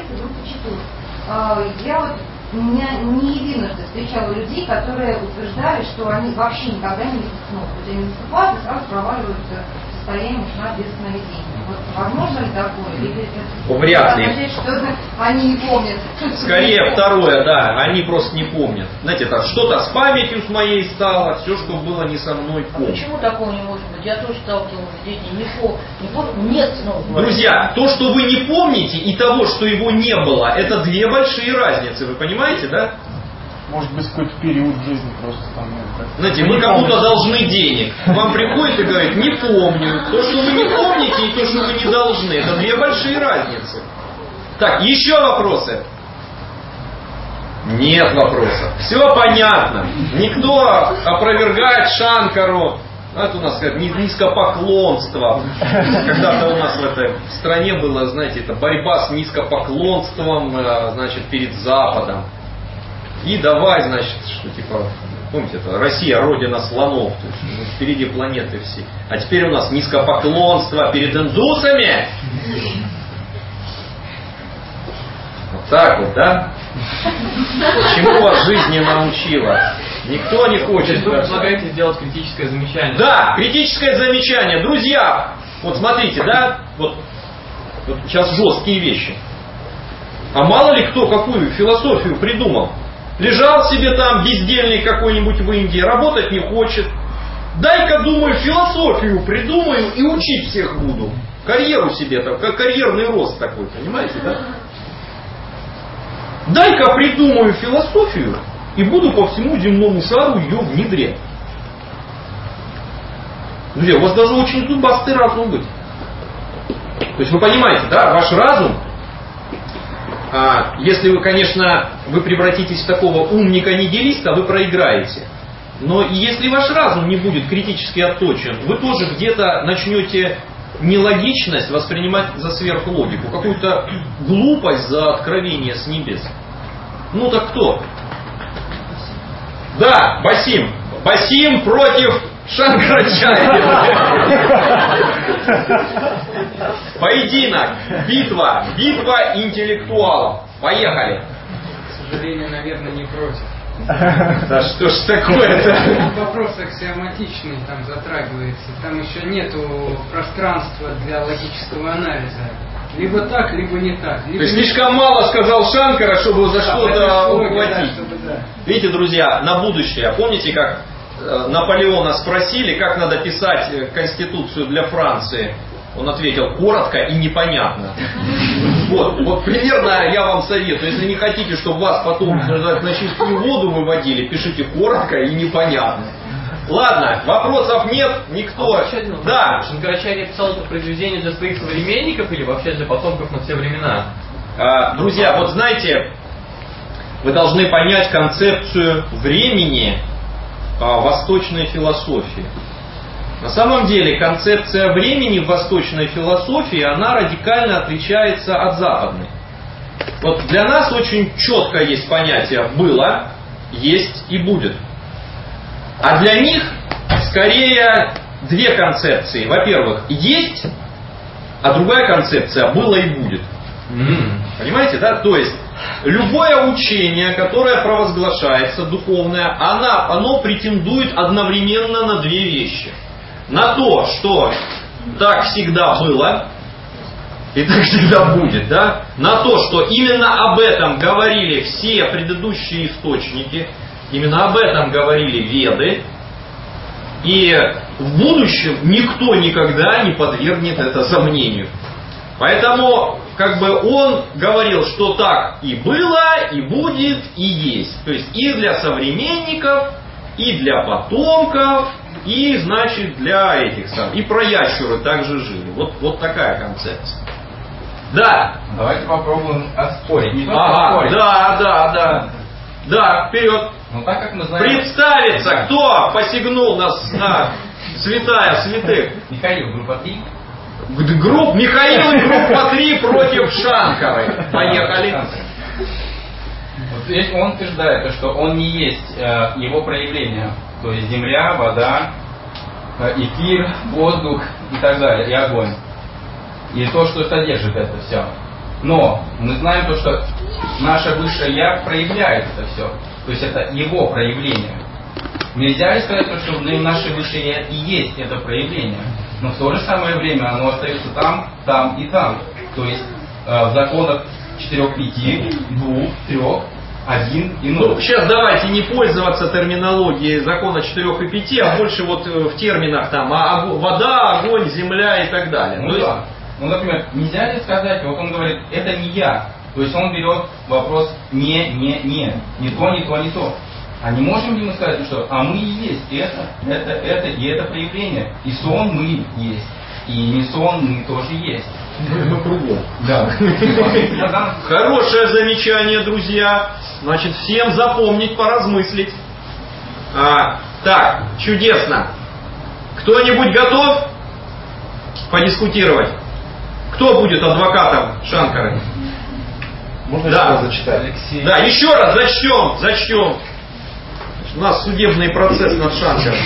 Я вот у меня не единожды встречала людей, которые утверждали, что они вообще никогда не засыпают. То есть они засыпают и сразу проваливаются в состояние сна без сновидений. Вот возможно ли такое? Или это вряд ли. означает, что они не помнят? Скорее второе, да, они просто не помнят. Знаете, так что-то с памятью с моей стало, все, что было не со мной, помню. А почему такого не может быть? Я тоже сталкивалась с детьми, не помню, не помню, нет. Ну, друзья, то, что вы не помните, и того, что его не было, это две большие разницы, вы понимаете, да? Может быть, какой-то период жизни просто там. Знаете, мы кому-то должны денег. Вам приходит и говорит: не помню. То, что вы не помните, и то, что вы не должны, это две большие разницы. Так, еще вопросы? Нет вопросов. Все понятно. Никто опровергает Шанкару. Это у нас как низкопоклонство. Когда-то у нас в этой стране было, знаете, это борьба с низкопоклонством, значит, перед Западом. И давай, значит, что типа, помните, это Россия родина слонов, то есть, ну, впереди планеты все. А теперь у нас низкопоклонство перед индусами. Вот так вот, да? Чему вас жизнь не научила? Никто не хочет. Вы предлагаете сделать критическое замечание. Да, критическое замечание. Друзья, вот смотрите, да, вот, вот сейчас жесткие вещи. А мало ли кто какую философию придумал. Лежал себе там бездельник какой-нибудь в Индии, работать не хочет. Дай-ка, думаю, философию придумаю и учить всех буду. Карьеру себе там, как карьерный рост такой, понимаете, да? Дай-ка придумаю философию и буду по всему земному шару ее внедрять. Друзья, у вас должен очень зубастый разум быть. То есть вы понимаете, да, ваш разум, а, если вы, конечно, вы превратитесь в такого умника-нигилиста, вы проиграете. Но если ваш разум не будет критически отточен, вы тоже где-то начнете нелогичность воспринимать за сверхлогику, какую-то глупость за откровение с небес. Ну так кто? Да, Басим. Басим против Шанкарачарьи. Поединок, битва, битва интеллектуалов. Поехали. К сожалению, наверное, не против. Да что ж такое-то? Вопрос аксиоматичный там затрагивается. Там еще нету пространства для логического анализа. Либо так, либо не так. Либо То есть слишком мало сказал Шанкара, чтобы за да, что-то ухватить. да, чтобы, да. Видите, друзья, на будущее. Помните, как Наполеона спросили, как надо писать конституцию для Франции? Он ответил: коротко и непонятно. Вот, вот примерно я вам советую. Если не хотите, чтобы вас потом на чистую воду выводили, пишите коротко и непонятно. Ладно, вопросов нет, никто. А да. Шанкарачарья писал это произведение для своих современников или вообще для потомков на все времена? А, друзья, вот знаете, вы должны понять концепцию времени а, восточной философии. На самом деле концепция времени в восточной философии, она радикально отличается от западной. Вот для нас очень четко есть понятие «было», «есть» и «будет». А для них скорее две концепции. Во-первых, «есть», а другая концепция «было» и «будет». Mm. Понимаете, да? То есть любое учение, которое провозглашается, духовное, оно, оно претендует одновременно на две вещи. На то, что так всегда было и так всегда будет, да? На то, что именно об этом говорили все предыдущие источники, именно об этом говорили Веды, и в будущем никто никогда не подвергнет это сомнению. Поэтому, как бы он говорил, что так и было, и будет, и есть. То есть и для современников, и для потомков, и, значит, для этих самых. И про ящуры также жили. Вот, вот такая концепция. Да. Давайте попробуем оспорить. Не только ага, оспорить. да, да, да. Да, вперед. Ну, так как мы знаем... Представиться, да. Кто посягнул нас на святая святых? Михаил, группа три. Групп, Михаил и группа три против Шанкары. Поехали. Вот здесь он утверждает, что он не есть э, его проявление. То есть земля, вода, э, эфир, воздух и так далее, и огонь. И то, что содержит это все. Но мы знаем то, что наше высшее Я проявляет это все. То есть это его проявление. Нельзя ли сказать, что наше высшее Я и есть это проявление. Но в то же самое время оно остается там, там и там. То есть э, в законах четырех пяти, двух, трех, один и ноль. Ну, сейчас давайте не пользоваться терминологией закона четырех и пяти, а больше вот в терминах там а, вода, огонь, земля и так далее. Ну, ну, да. Ну, например, нельзя ли сказать, вот он говорит, это не я. То есть он берет вопрос не, не, не, не то, не то, не то. А не можем ли мы сказать, что а мы и есть это, это, это и это проявление. И сон мы есть. И не сон мы тоже есть. Мы кругом. Да. Хорошее замечание, друзья. Значит, всем запомнить, поразмыслить. А, так, чудесно. Кто-нибудь готов подискутировать? Кто будет адвокатом Шанкары? Можно да. еще раз зачитать? Алексей. Да, еще раз зачтем, зачтем. У нас судебный процесс над Шанкарой.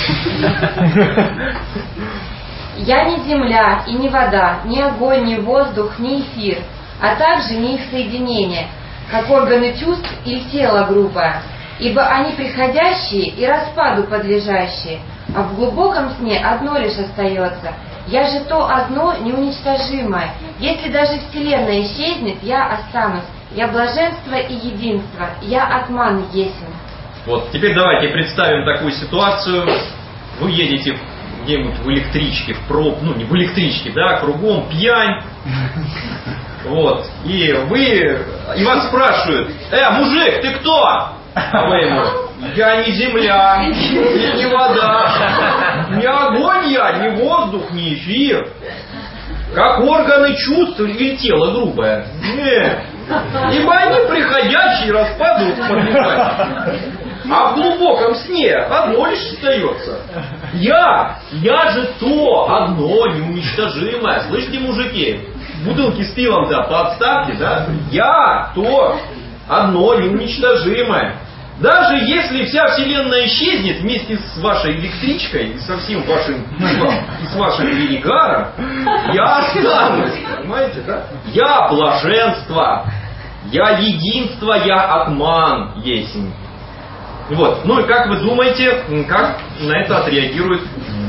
Я не земля и не вода, ни огонь, ни воздух, ни эфир, а также не их соединение, как органы чувств или тело грубое, ибо они приходящие и распаду подлежащие, а в глубоком сне одно лишь остается. Я же то одно неуничтожимое. Если даже Вселенная исчезнет, я останусь. Я блаженство и единство. Я атман есен. Вот, теперь давайте представим такую ситуацию. Вы едете где-нибудь в электричке, в проб, ну не в электричке, да, кругом пьянь. Вот. И вы, и вас спрашивают: э, мужик, ты кто? А вы ему: я не земля, не вода, не огонь я, не воздух, не эфир. Как органы чувств или тело грубое. Нет. Ибо они приходящие распадают подлежащие. А в глубоком сне одно лишь остается. Я, я же то одно неуничтожимое. Слышите, мужики? Бутылки с пивом-то подставьте, да? Я то одно неуничтожимое. Даже если вся Вселенная исчезнет вместе с вашей электричкой и со всем вашим и с вашим перегаром, я останусь, понимаете, да? Я блаженство, я единство, я атман есмь. Вот. Ну и как вы думаете, как на это отреагирует?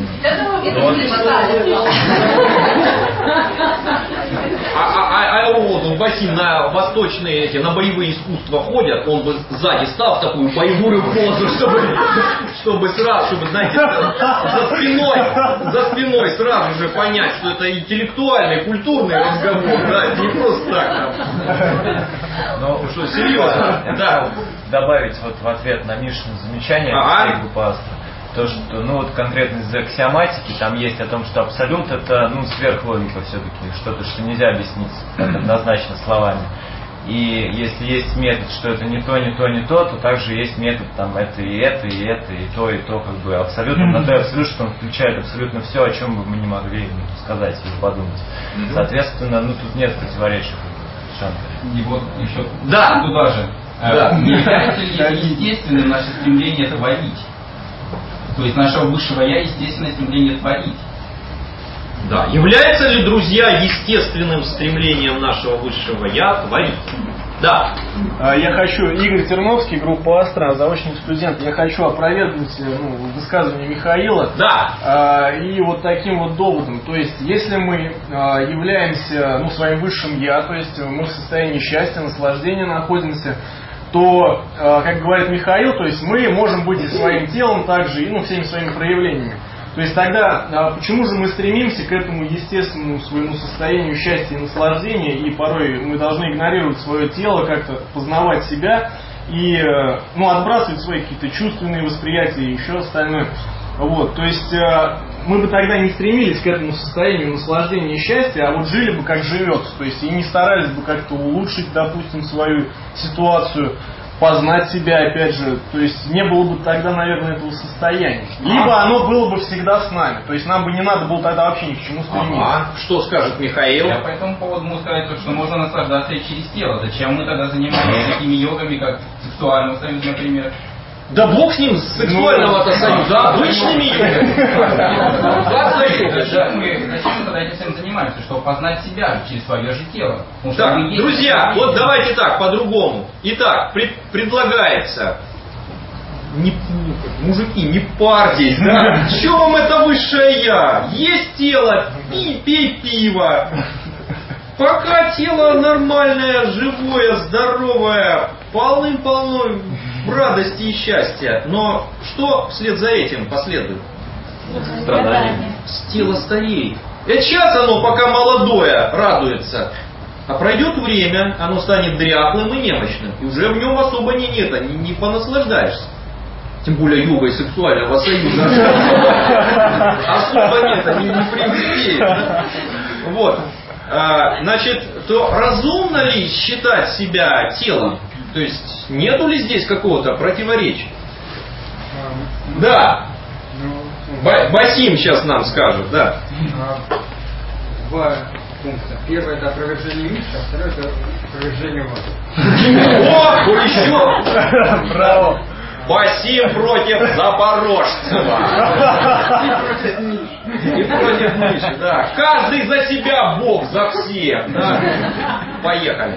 А, а, а вот в бассейн на восточные эти, на боевые искусства ходят, он бы сзади стал в такую боевую позу, чтобы, чтобы сразу, чтобы, знаете, за спиной, за спиной сразу же понять, что это интеллектуальный, культурный разговор, да, это не просто так там. Ну, что, серьезно? Да. Добавить вот в ответ на Мишину замечание ага. группы Астра. То, что, ну вот конкретно из аксиоматики, там есть о том, что абсолют это, ну, сверхлогика все-таки, что-то, что нельзя объяснить однозначно словами. И если есть метод, что это не то, не то, не то, то также есть метод, там, это и это, и это, и то, и то, как бы абсолютно, на то абсолют, что он включает абсолютно все, о чем бы мы не могли сказать или подумать. Соответственно, ну тут нет противоречий. И вот еще да. туда же. Да. Не является ли естественным наше стремление творить? То есть нашего высшего я естественное стремление творить. Да. Является ли, друзья, естественным стремлением нашего высшего я творить? Да. Я хочу, Игорь Терновский, группа Астра, заочник студент, я хочу опровергнуть ну, высказывание Михаила. Да. И вот таким вот доводом. То есть, если мы являемся ну, своим высшим я, то есть мы в состоянии счастья, наслаждения находимся, то, как говорит Михаил, то есть мы можем быть и своим телом также, и ну, всеми своими проявлениями. То есть тогда, почему же мы стремимся к этому естественному своему состоянию счастья и наслаждения, и порой мы должны игнорировать свое тело, как-то познавать себя и ну, отбрасывать свои какие-то чувственные восприятия и еще остальное. Вот, то есть мы бы тогда не стремились к этому состоянию наслаждения и счастья, а вот жили бы как живется, то есть и не старались бы как-то улучшить, допустим, свою ситуацию, познать себя, опять же, то есть не было бы тогда, наверное, этого состояния. Либо оно было бы всегда с нами, то есть нам бы не надо было тогда вообще ни к чему стремиться. Ага. Что скажет Михаил? Я по этому поводу могу сказать, что можно наслаждаться и через тело. Зачем мы тогда занимаемся такими йогами, как сексуальным союзом, например? Да бог с ним, с сексуального-то союза, обычными йогами. Зачем мы тогда этим занимаемся? Чтобы познать себя через свое же тело. Так, друзья, вот давайте так, по-другому. Итак, пред, предлагается, не, мужики, не парьтесь, да? В чем это высшее я? Есть тело, пей, пей пиво. Пока тело нормальное, живое, здоровое, полным-полно радости и счастья. Но что вслед за этим последует? Страдания. Тело стареет. И сейчас оно, пока молодое, радуется. А пройдет время, оно станет дряхлым и немощным. И уже в нем особо не нет, не, не понаслаждаешься. Тем более йогой сексуального союза. Особо нет, они не преуспеют. Вот. Значит, то разумно ли считать себя телом? То есть нету ли здесь какого-то противоречия? Да. Басим сейчас нам скажет, да. Два пункта. Первое это опровержение Миши, а второе это опровержение вас. О, еще! Браво! Басим против Запорожцева. И против Миши, да. Каждый за себя, Бог за всех. Да. Поехали.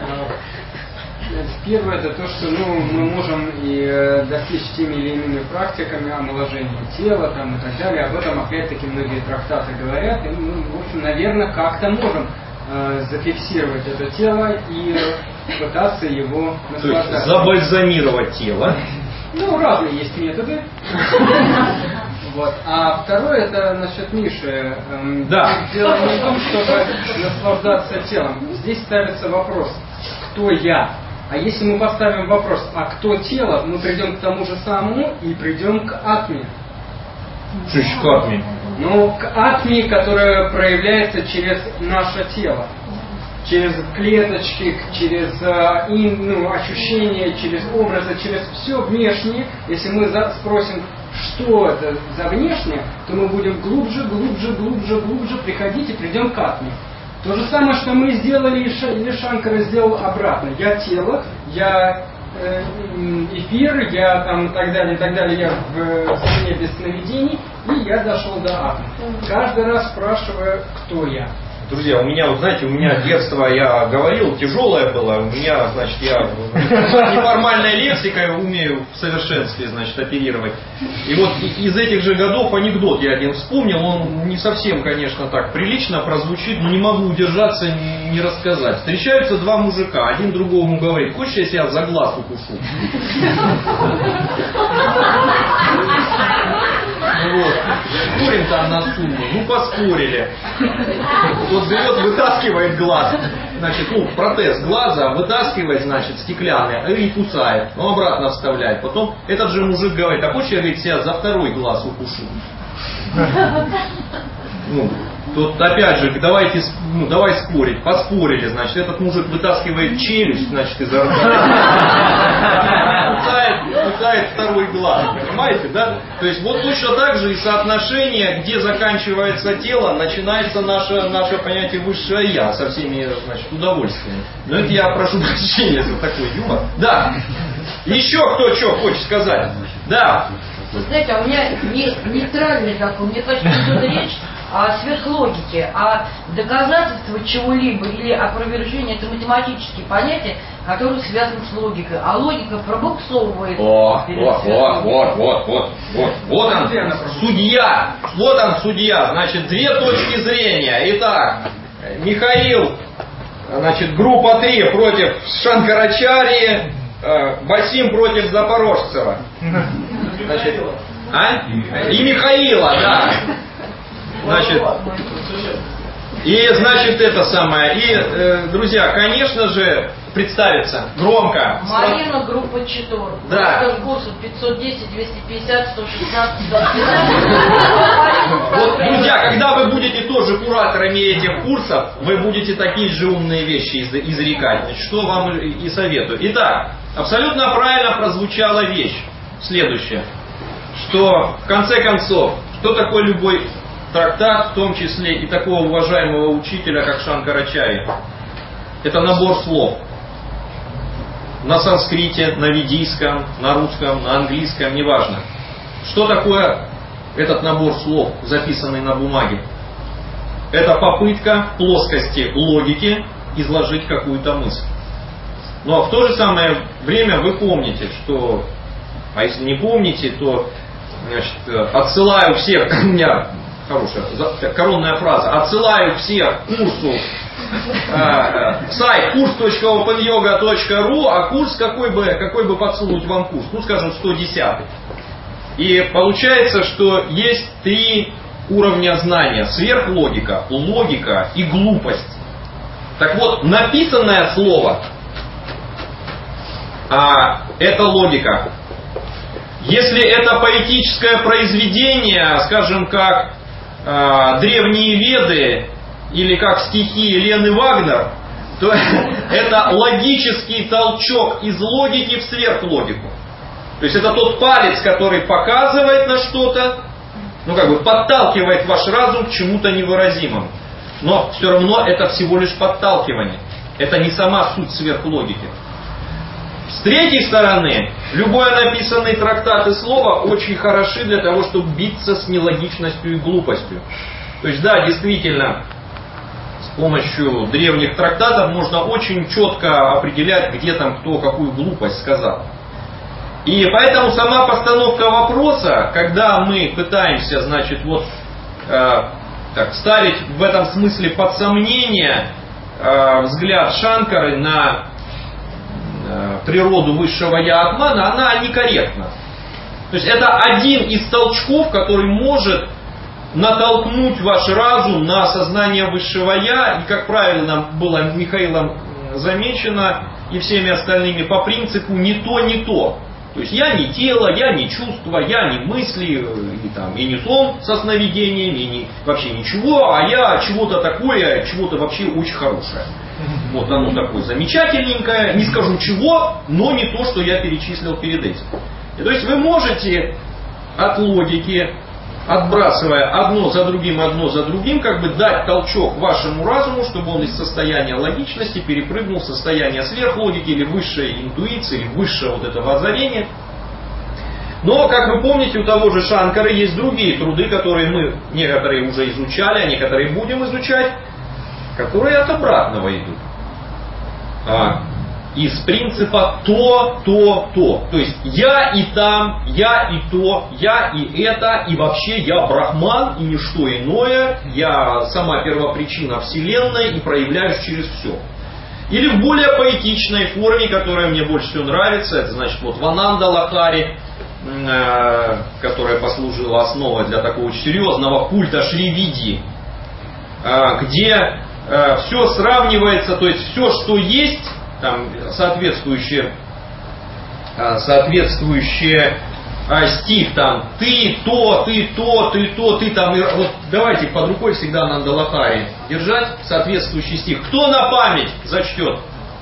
Первое это то, что ну, мы можем и э, достичь теми или иными практиками омоложения тела там, и так далее. Об этом опять-таки многие трактаты говорят. И мы, в общем, наверное, как-то можем э, зафиксировать это тело и пытаться его наслаждаться. То есть забальзамировать тело. Ну, разные есть методы. Вот. А второе это насчет Миши. Эм, да. Дело не в том, чтобы наслаждаться телом. Здесь ставится вопрос, кто я? А если мы поставим вопрос, а кто тело, мы придем к тому же самому и придем к атме. Что еще к атме? Ну, к атме, которая проявляется через наше тело. Через клеточки, через ну, ощущения, через образы, через все внешнее. Если мы спросим, что это за внешнее, то мы будем глубже, глубже, глубже, глубже приходить и придем к атме. То же самое, что мы сделали, или Шанкара сделал обратно. Я тело, я э, эфир, я там и так далее, и так далее, я в стране без сновидений, и я дошел до атома. Каждый раз спрашиваю, кто я. Друзья, у меня, вот знаете, у меня детство, я говорил, тяжелое было, у меня, значит, я неформальной лексикой умею в совершенстве, значит, оперировать. И вот из этих же годов анекдот я один вспомнил, он не совсем, конечно, так прилично прозвучит, но не могу удержаться не рассказать. Встречаются два мужика, один другому говорит, хочешь, я себя за глаз укушу? Вот. спорим-то на сумму. Ну, поспорили. Вот берет, вытаскивает глаз. Значит, ну, протез глаза, вытаскивает, значит, стеклянный, и кусает. Ну, обратно вставляет. Потом этот же мужик говорит, а хочешь, я, говорит, себя за второй глаз укушу? Ну, тут опять же, давайте, ну, давай спорить. Поспорили, значит, этот мужик вытаскивает челюсть, значит, изо рта. Кусает, кусает второй глаз. Понимаете, да? То есть вот точно так же и соотношение, где заканчивается тело, начинается наше, наше понятие высшее я со всеми, значит, удовольствиями. Но это я прошу прощения за такой юмор. Да. Еще кто что хочет сказать? Да. Вы знаете, а у меня есть нейтральный такой, мне кажется, идет речь о сверхлогике, о доказательстве чего-либо или опровержении. Это математические понятия, которые связаны с логикой. А логика пробуксовывает. О, вот, вот, вот, вот, вот, вот. Вот он, судья. Вот он, судья. Значит, две точки зрения. Итак, Михаил, значит, группа три против Шанкарачарьи, Басим против Запорожцева. Значит, а? И Михаила, да. Значит, и значит это самое. И, э, друзья, конечно же, представиться громко. Марина, группа четыре. Да. Курс пятьсот десять, двести пятьдесят, сто шестнадцать, сто пятнадцать. Вот, друзья, когда вы будете тоже кураторами этих курсов, вы будете такие же умные вещи изрекать. Значит, что вам и советую. Итак, абсолютно правильно прозвучала вещь. Следующее. Что, в конце концов, что такое любой трактат, в том числе и такого уважаемого учителя, как Шанкарачарья? Это набор слов. На санскрите, на ведийском, на русском, на английском, неважно. Что такое этот набор слов, записанный на бумаге? Это попытка в плоскости логики изложить какую-то мысль. Но в то же самое время вы помните, что, а если не помните, то, значит, отсылаю всех, у меня хорошая коронная фраза, отсылаю всех к курсу, э, сайт курс точка опен йога точка ру, а курс какой бы, какой бы подсунуть вам курс, ну скажем сто десятый. И получается, что есть три уровня знания: сверхлогика, логика и глупость. Так вот, написанное слово а, это логика. Если это поэтическое произведение, скажем, как э, древние Веды или как стихи Лены Вагнер, то это логический толчок из логики в сверхлогику. То есть это тот палец, который показывает на что-то, ну как бы подталкивает ваш разум к чему-то невыразимому. Но все равно это всего лишь подталкивание. Это не сама суть сверхлогики. С третьей стороны, любой написанный трактат и слово очень хороши для того, чтобы биться с нелогичностью и глупостью. То есть да, действительно, с помощью древних трактатов можно очень четко определять, где там кто какую глупость сказал. И поэтому сама постановка вопроса, когда мы пытаемся, значит, вот э, так, ставить в этом смысле под сомнение э, взгляд Шанкары на природу высшего я Атмана, она некорректна. То есть это один из толчков, который может натолкнуть ваш разум на осознание высшего я, и, как правильно было Михаилом замечено и всеми остальными, по принципу не то, не то. То есть я не тело, я не чувство, я не мысли, и, там, и не сон со сновидениями, и не, вообще ничего, а я чего-то такое, чего-то вообще очень хорошее. Вот оно такое замечательненькое, не скажу чего, но не то, что я перечислил перед этим. И, то есть вы можете от логики, отбрасывая одно за другим, одно за другим, как бы дать толчок вашему разуму, чтобы он из состояния логичности перепрыгнул в состояние сверхлогики или высшей интуиции, или высшего вот этого озарения. Но, как вы помните, у того же Шанкары есть другие труды, которые мы некоторые уже изучали, а некоторые будем изучать, которые от обратного идут. А, из принципа то, то, то. То есть я и там, я и то, я и это, и вообще я брахман и ничто иное, я сама первопричина Вселенной и проявляюсь через все. Или в более поэтичной форме, которая мне больше всего нравится, это значит вот Вананда Лахари, которая послужила основой для такого очень серьезного культа Шривиди, где все сравнивается, то есть все, что есть, там соответствующее, соответствующее стих, там ты то, ты то, ты то, ты там, вот давайте под рукой всегда на Андалахаре держать соответствующий стих. Кто на память зачтет?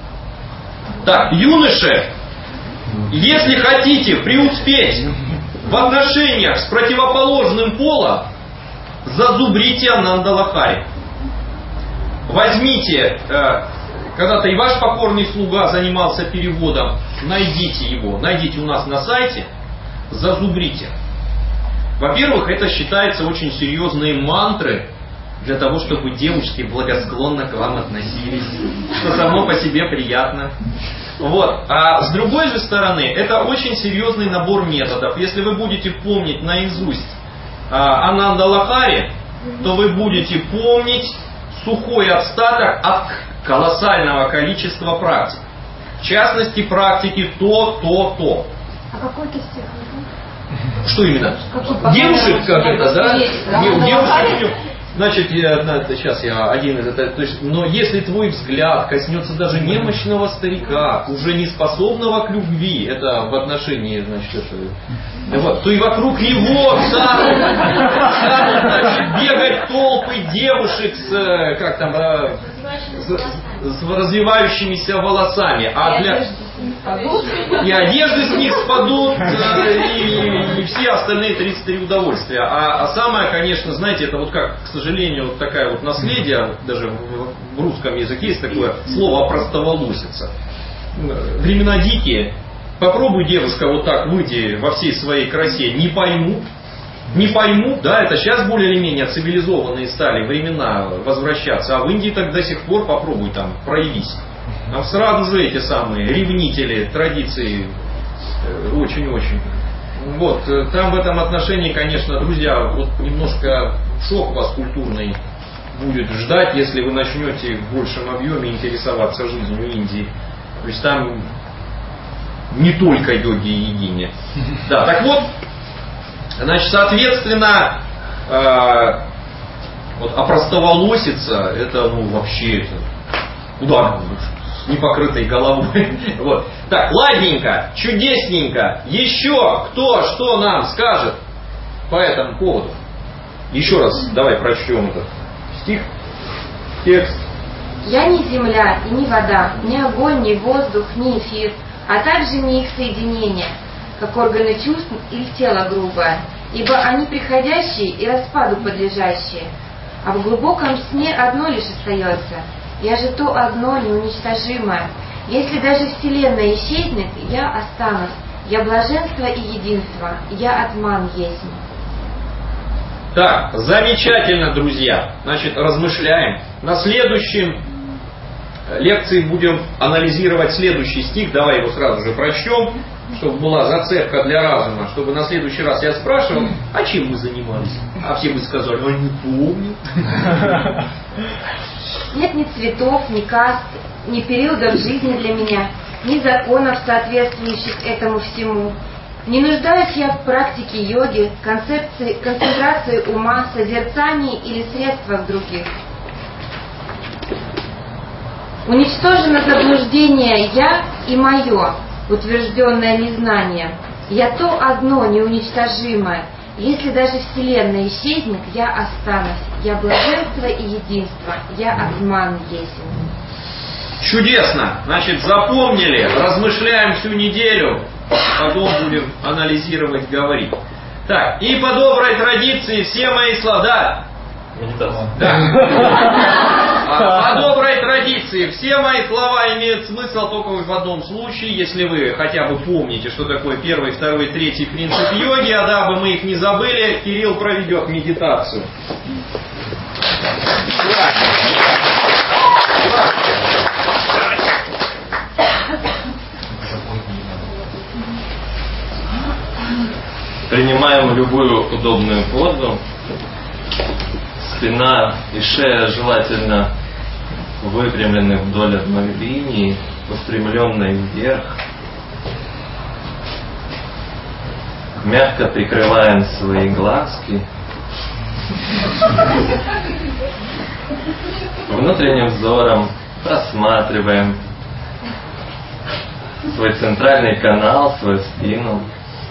Так, юноши, если хотите преуспеть в отношениях с противоположным полом, зазубрите Анандалахари. Возьмите, э, когда-то и ваш покорный слуга занимался переводом, найдите его, найдите у нас на сайте, зазубрите. Во-первых, это считается очень серьезные мантры для того, чтобы девушки благосклонно к вам относились, что само по себе приятно. Вот. А с другой же стороны, это очень серьезный набор методов. Если вы будете помнить наизусть а, Анандалахари, то вы будете помнить сухой остаток от колоссального количества практик. В частности, практики то, то, то. А какой это стих? Что именно? Девушек, как это, да? Не, у девушек, значит, я, сейчас я один из этого, то есть, но если твой взгляд коснется даже немощного старика, уже не способного к любви, это в отношении, значит, это, вот, то и вокруг него станут, станут значит, бегать толпы девушек с, как там, с, с развивающимися волосами, а для... И одежды с них спадут, и, и все остальные тридцать три удовольствия. А, а самое, конечно, знаете, это вот как, к сожалению, вот такая вот наследие, даже в, в русском языке есть такое слово «опростоволосица». Времена дикие. Попробуй, девушка, вот так выйди во всей своей красе, не поймут. Не поймут, да, это сейчас более или менее цивилизованные стали времена возвращаться, а в Индии так до сих пор попробуй там, проявись. Там сразу же эти самые ревнители традиций очень-очень. Вот, там в этом отношении, конечно, друзья, вот немножко шок вас культурный будет ждать, если вы начнете в большем объеме интересоваться жизнью Индии. То есть там не только йоги и йогини. Да, так вот, значит, соответственно, э, вот опростоволосица, это, ну, вообще, это удар с непокрытой головой. Вот. Так, ладненько, чудесненько. Еще кто что нам скажет по этому поводу? Еще раз давай прочтем этот стих, текст. Я не земля и не вода, ни огонь, ни воздух, ни эфир, а также не их соединение, как органы чувств или тело грубое, ибо они приходящие и распаду подлежащие, а в глубоком сне одно лишь остается. Я же то одно неуничтожимое. Если даже Вселенная исчезнет, я останусь. Я блаженство и единство. Я атман есть. Так, замечательно, друзья. Значит, размышляем. На следующем лекции будем анализировать следующий стих. Давай его сразу же прочтем, чтобы была зацепка для разума, чтобы на следующий раз я спрашивал, а чем мы занимались? А все бы сказали, а не помню. Нет ни цветов, ни каст, ни периодов жизни для меня, ни законов, соответствующих этому всему. Не нуждаюсь я в практике йоги, концепции, концентрации ума, созерцании или средствах других. Уничтожено заблуждение «я» и «моё», утвержденное незнанием. Я то одно неуничтожимое. Если даже Вселенная исчезнет, я останусь. Я блаженство и единство. Я атман есть. Чудесно. Значит, запомнили, размышляем всю неделю, потом будем анализировать, говорить. Так, и по доброй традиции все мои слова... Да. Медитация. Да. По доброй традиции все мои слова имеют смысл только в одном случае, если вы хотя бы помните, что такое первый, второй, третий принцип йоги, а дабы мы их не забыли, Кирилл проведет медитацию. Принимаем любую удобную позу. Спина и шея желательно выпрямлены вдоль одной линии, устремленной вверх. мягко прикрываем свои глазки. Внутренним взором просматриваем свой центральный канал, свою спину.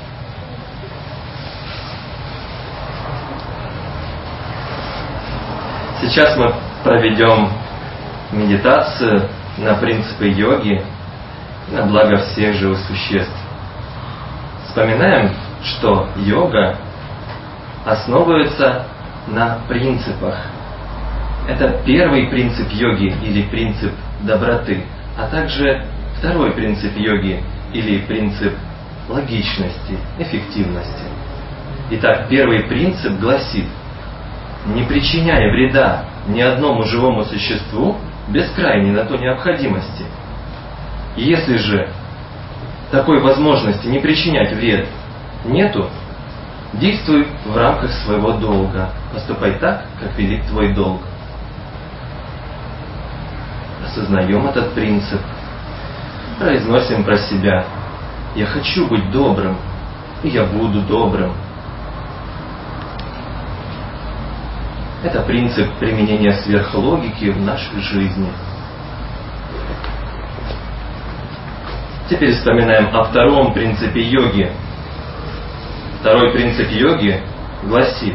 Сейчас мы проведем медитацию на принципы йоги, на благо всех живых существ. Вспоминаем, что йога основывается на принципах. Это первый принцип йоги или принцип доброты, а также второй принцип йоги или принцип логичности, эффективности. Итак, первый принцип гласит: не причиняя вреда ни одному живому существу без крайней на то необходимости. Если же такой возможности не причинять вред нету, действуй в рамках своего долга. Поступай так, как велит твой долг. Осознаем этот принцип. Произносим про себя: я хочу быть добрым, и я буду добрым. Это принцип применения сверхлогики в нашей жизни. Теперь вспоминаем о втором принципе йоги. Второй принцип йоги гласит: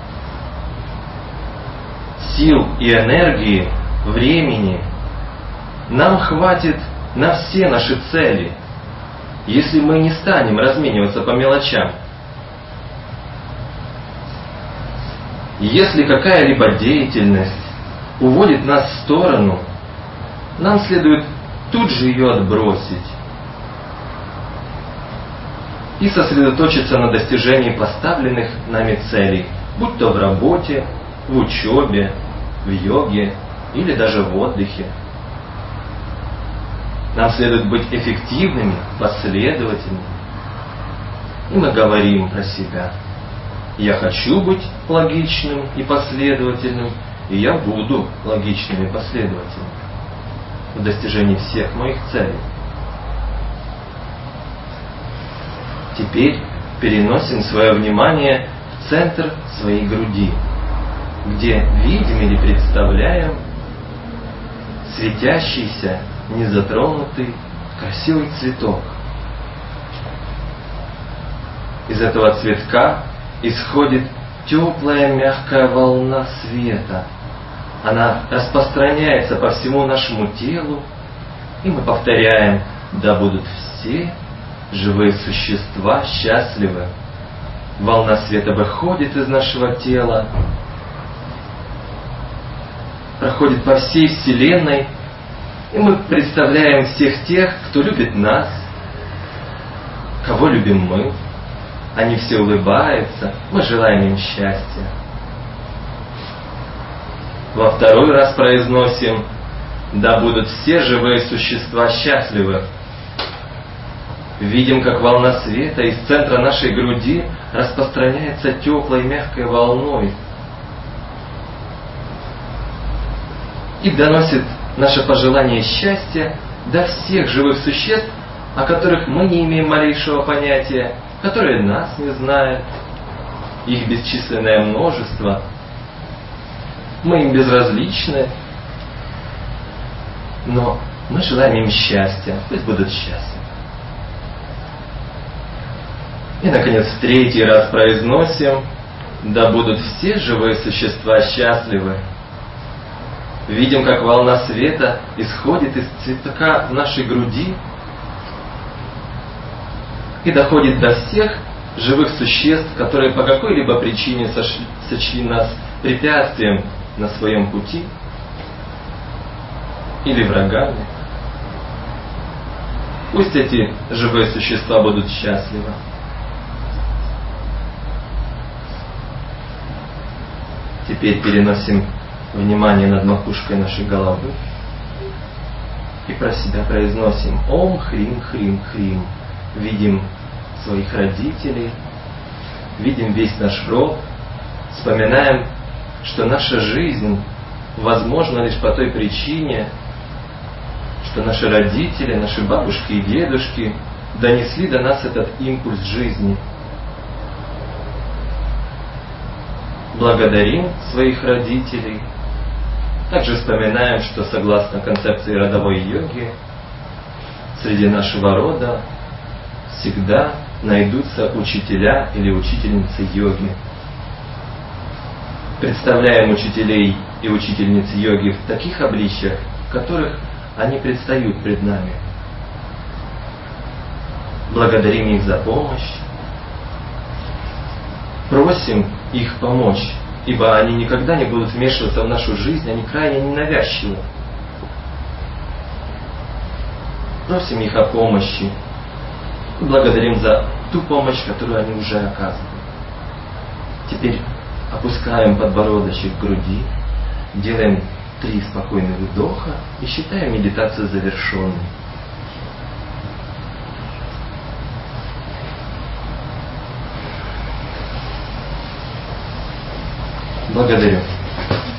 сил и энергии, времени нам хватит на все наши цели, если мы не станем размениваться по мелочам. Если какая-либо деятельность уводит нас в сторону, нам следует тут же ее отбросить и сосредоточиться на достижении поставленных нами целей, будь то в работе, в учебе, в йоге или даже в отдыхе. Нам следует быть эффективными, последовательными. И мы говорим про себя: я хочу быть логичным и последовательным, и я буду логичным и последовательным в достижении всех моих целей. Теперь переносим свое внимание в центр своей груди, где видим или представляем светящийся, незатронутый, красивый цветок. Из этого цветка исходит теплая мягкая волна света. Она распространяется по всему нашему телу, и мы повторяем: да будут все живые существа счастливы. Волна света выходит из нашего тела, проходит по всей Вселенной, и мы представляем всех тех, кто любит нас, кого любим мы. Они все улыбаются, мы желаем им счастья. Во второй раз произносим: да будут все живые существа счастливы. Видим, как волна света из центра нашей груди распространяется теплой мягкой волной и доносит наше пожелание счастья до всех живых существ, о которых мы не имеем малейшего понятия, которые нас не знают. Их бесчисленное множество. Мы им безразличны, но мы желаем им счастья, пусть будут счастливы. И, наконец, в третий раз произносим: да будут все живые существа счастливы. Видим, как волна света исходит из цветка в нашей груди и доходит до всех живых существ, которые по какой-либо причине сошли, сочли нас препятствием на своем пути или врагами. Пусть эти живые существа будут счастливы. Теперь переносим внимание над макушкой нашей головы и про себя произносим: Ом Хрим Хрим Хрим. Видим своих родителей, видим весь наш род, вспоминаем, что наша жизнь возможна лишь по той причине, что наши родители, наши бабушки и дедушки донесли до нас этот импульс жизни. благодарим своих родителей. Также вспоминаем, что согласно концепции родовой йоги, среди нашего рода всегда найдутся учителя или учительницы йоги. Представляем учителей и учительниц йоги в таких обличьях, в которых они предстают пред нами. Благодарим их за помощь, просим их помочь, ибо они никогда не будут вмешиваться в нашу жизнь, они крайне ненавязчивы. Просим их о помощи и благодарим за ту помощь, которую они уже оказывают. Теперь опускаем подбородочек к груди, делаем три спокойных вдоха и считаем медитацию завершенной. Благодарю.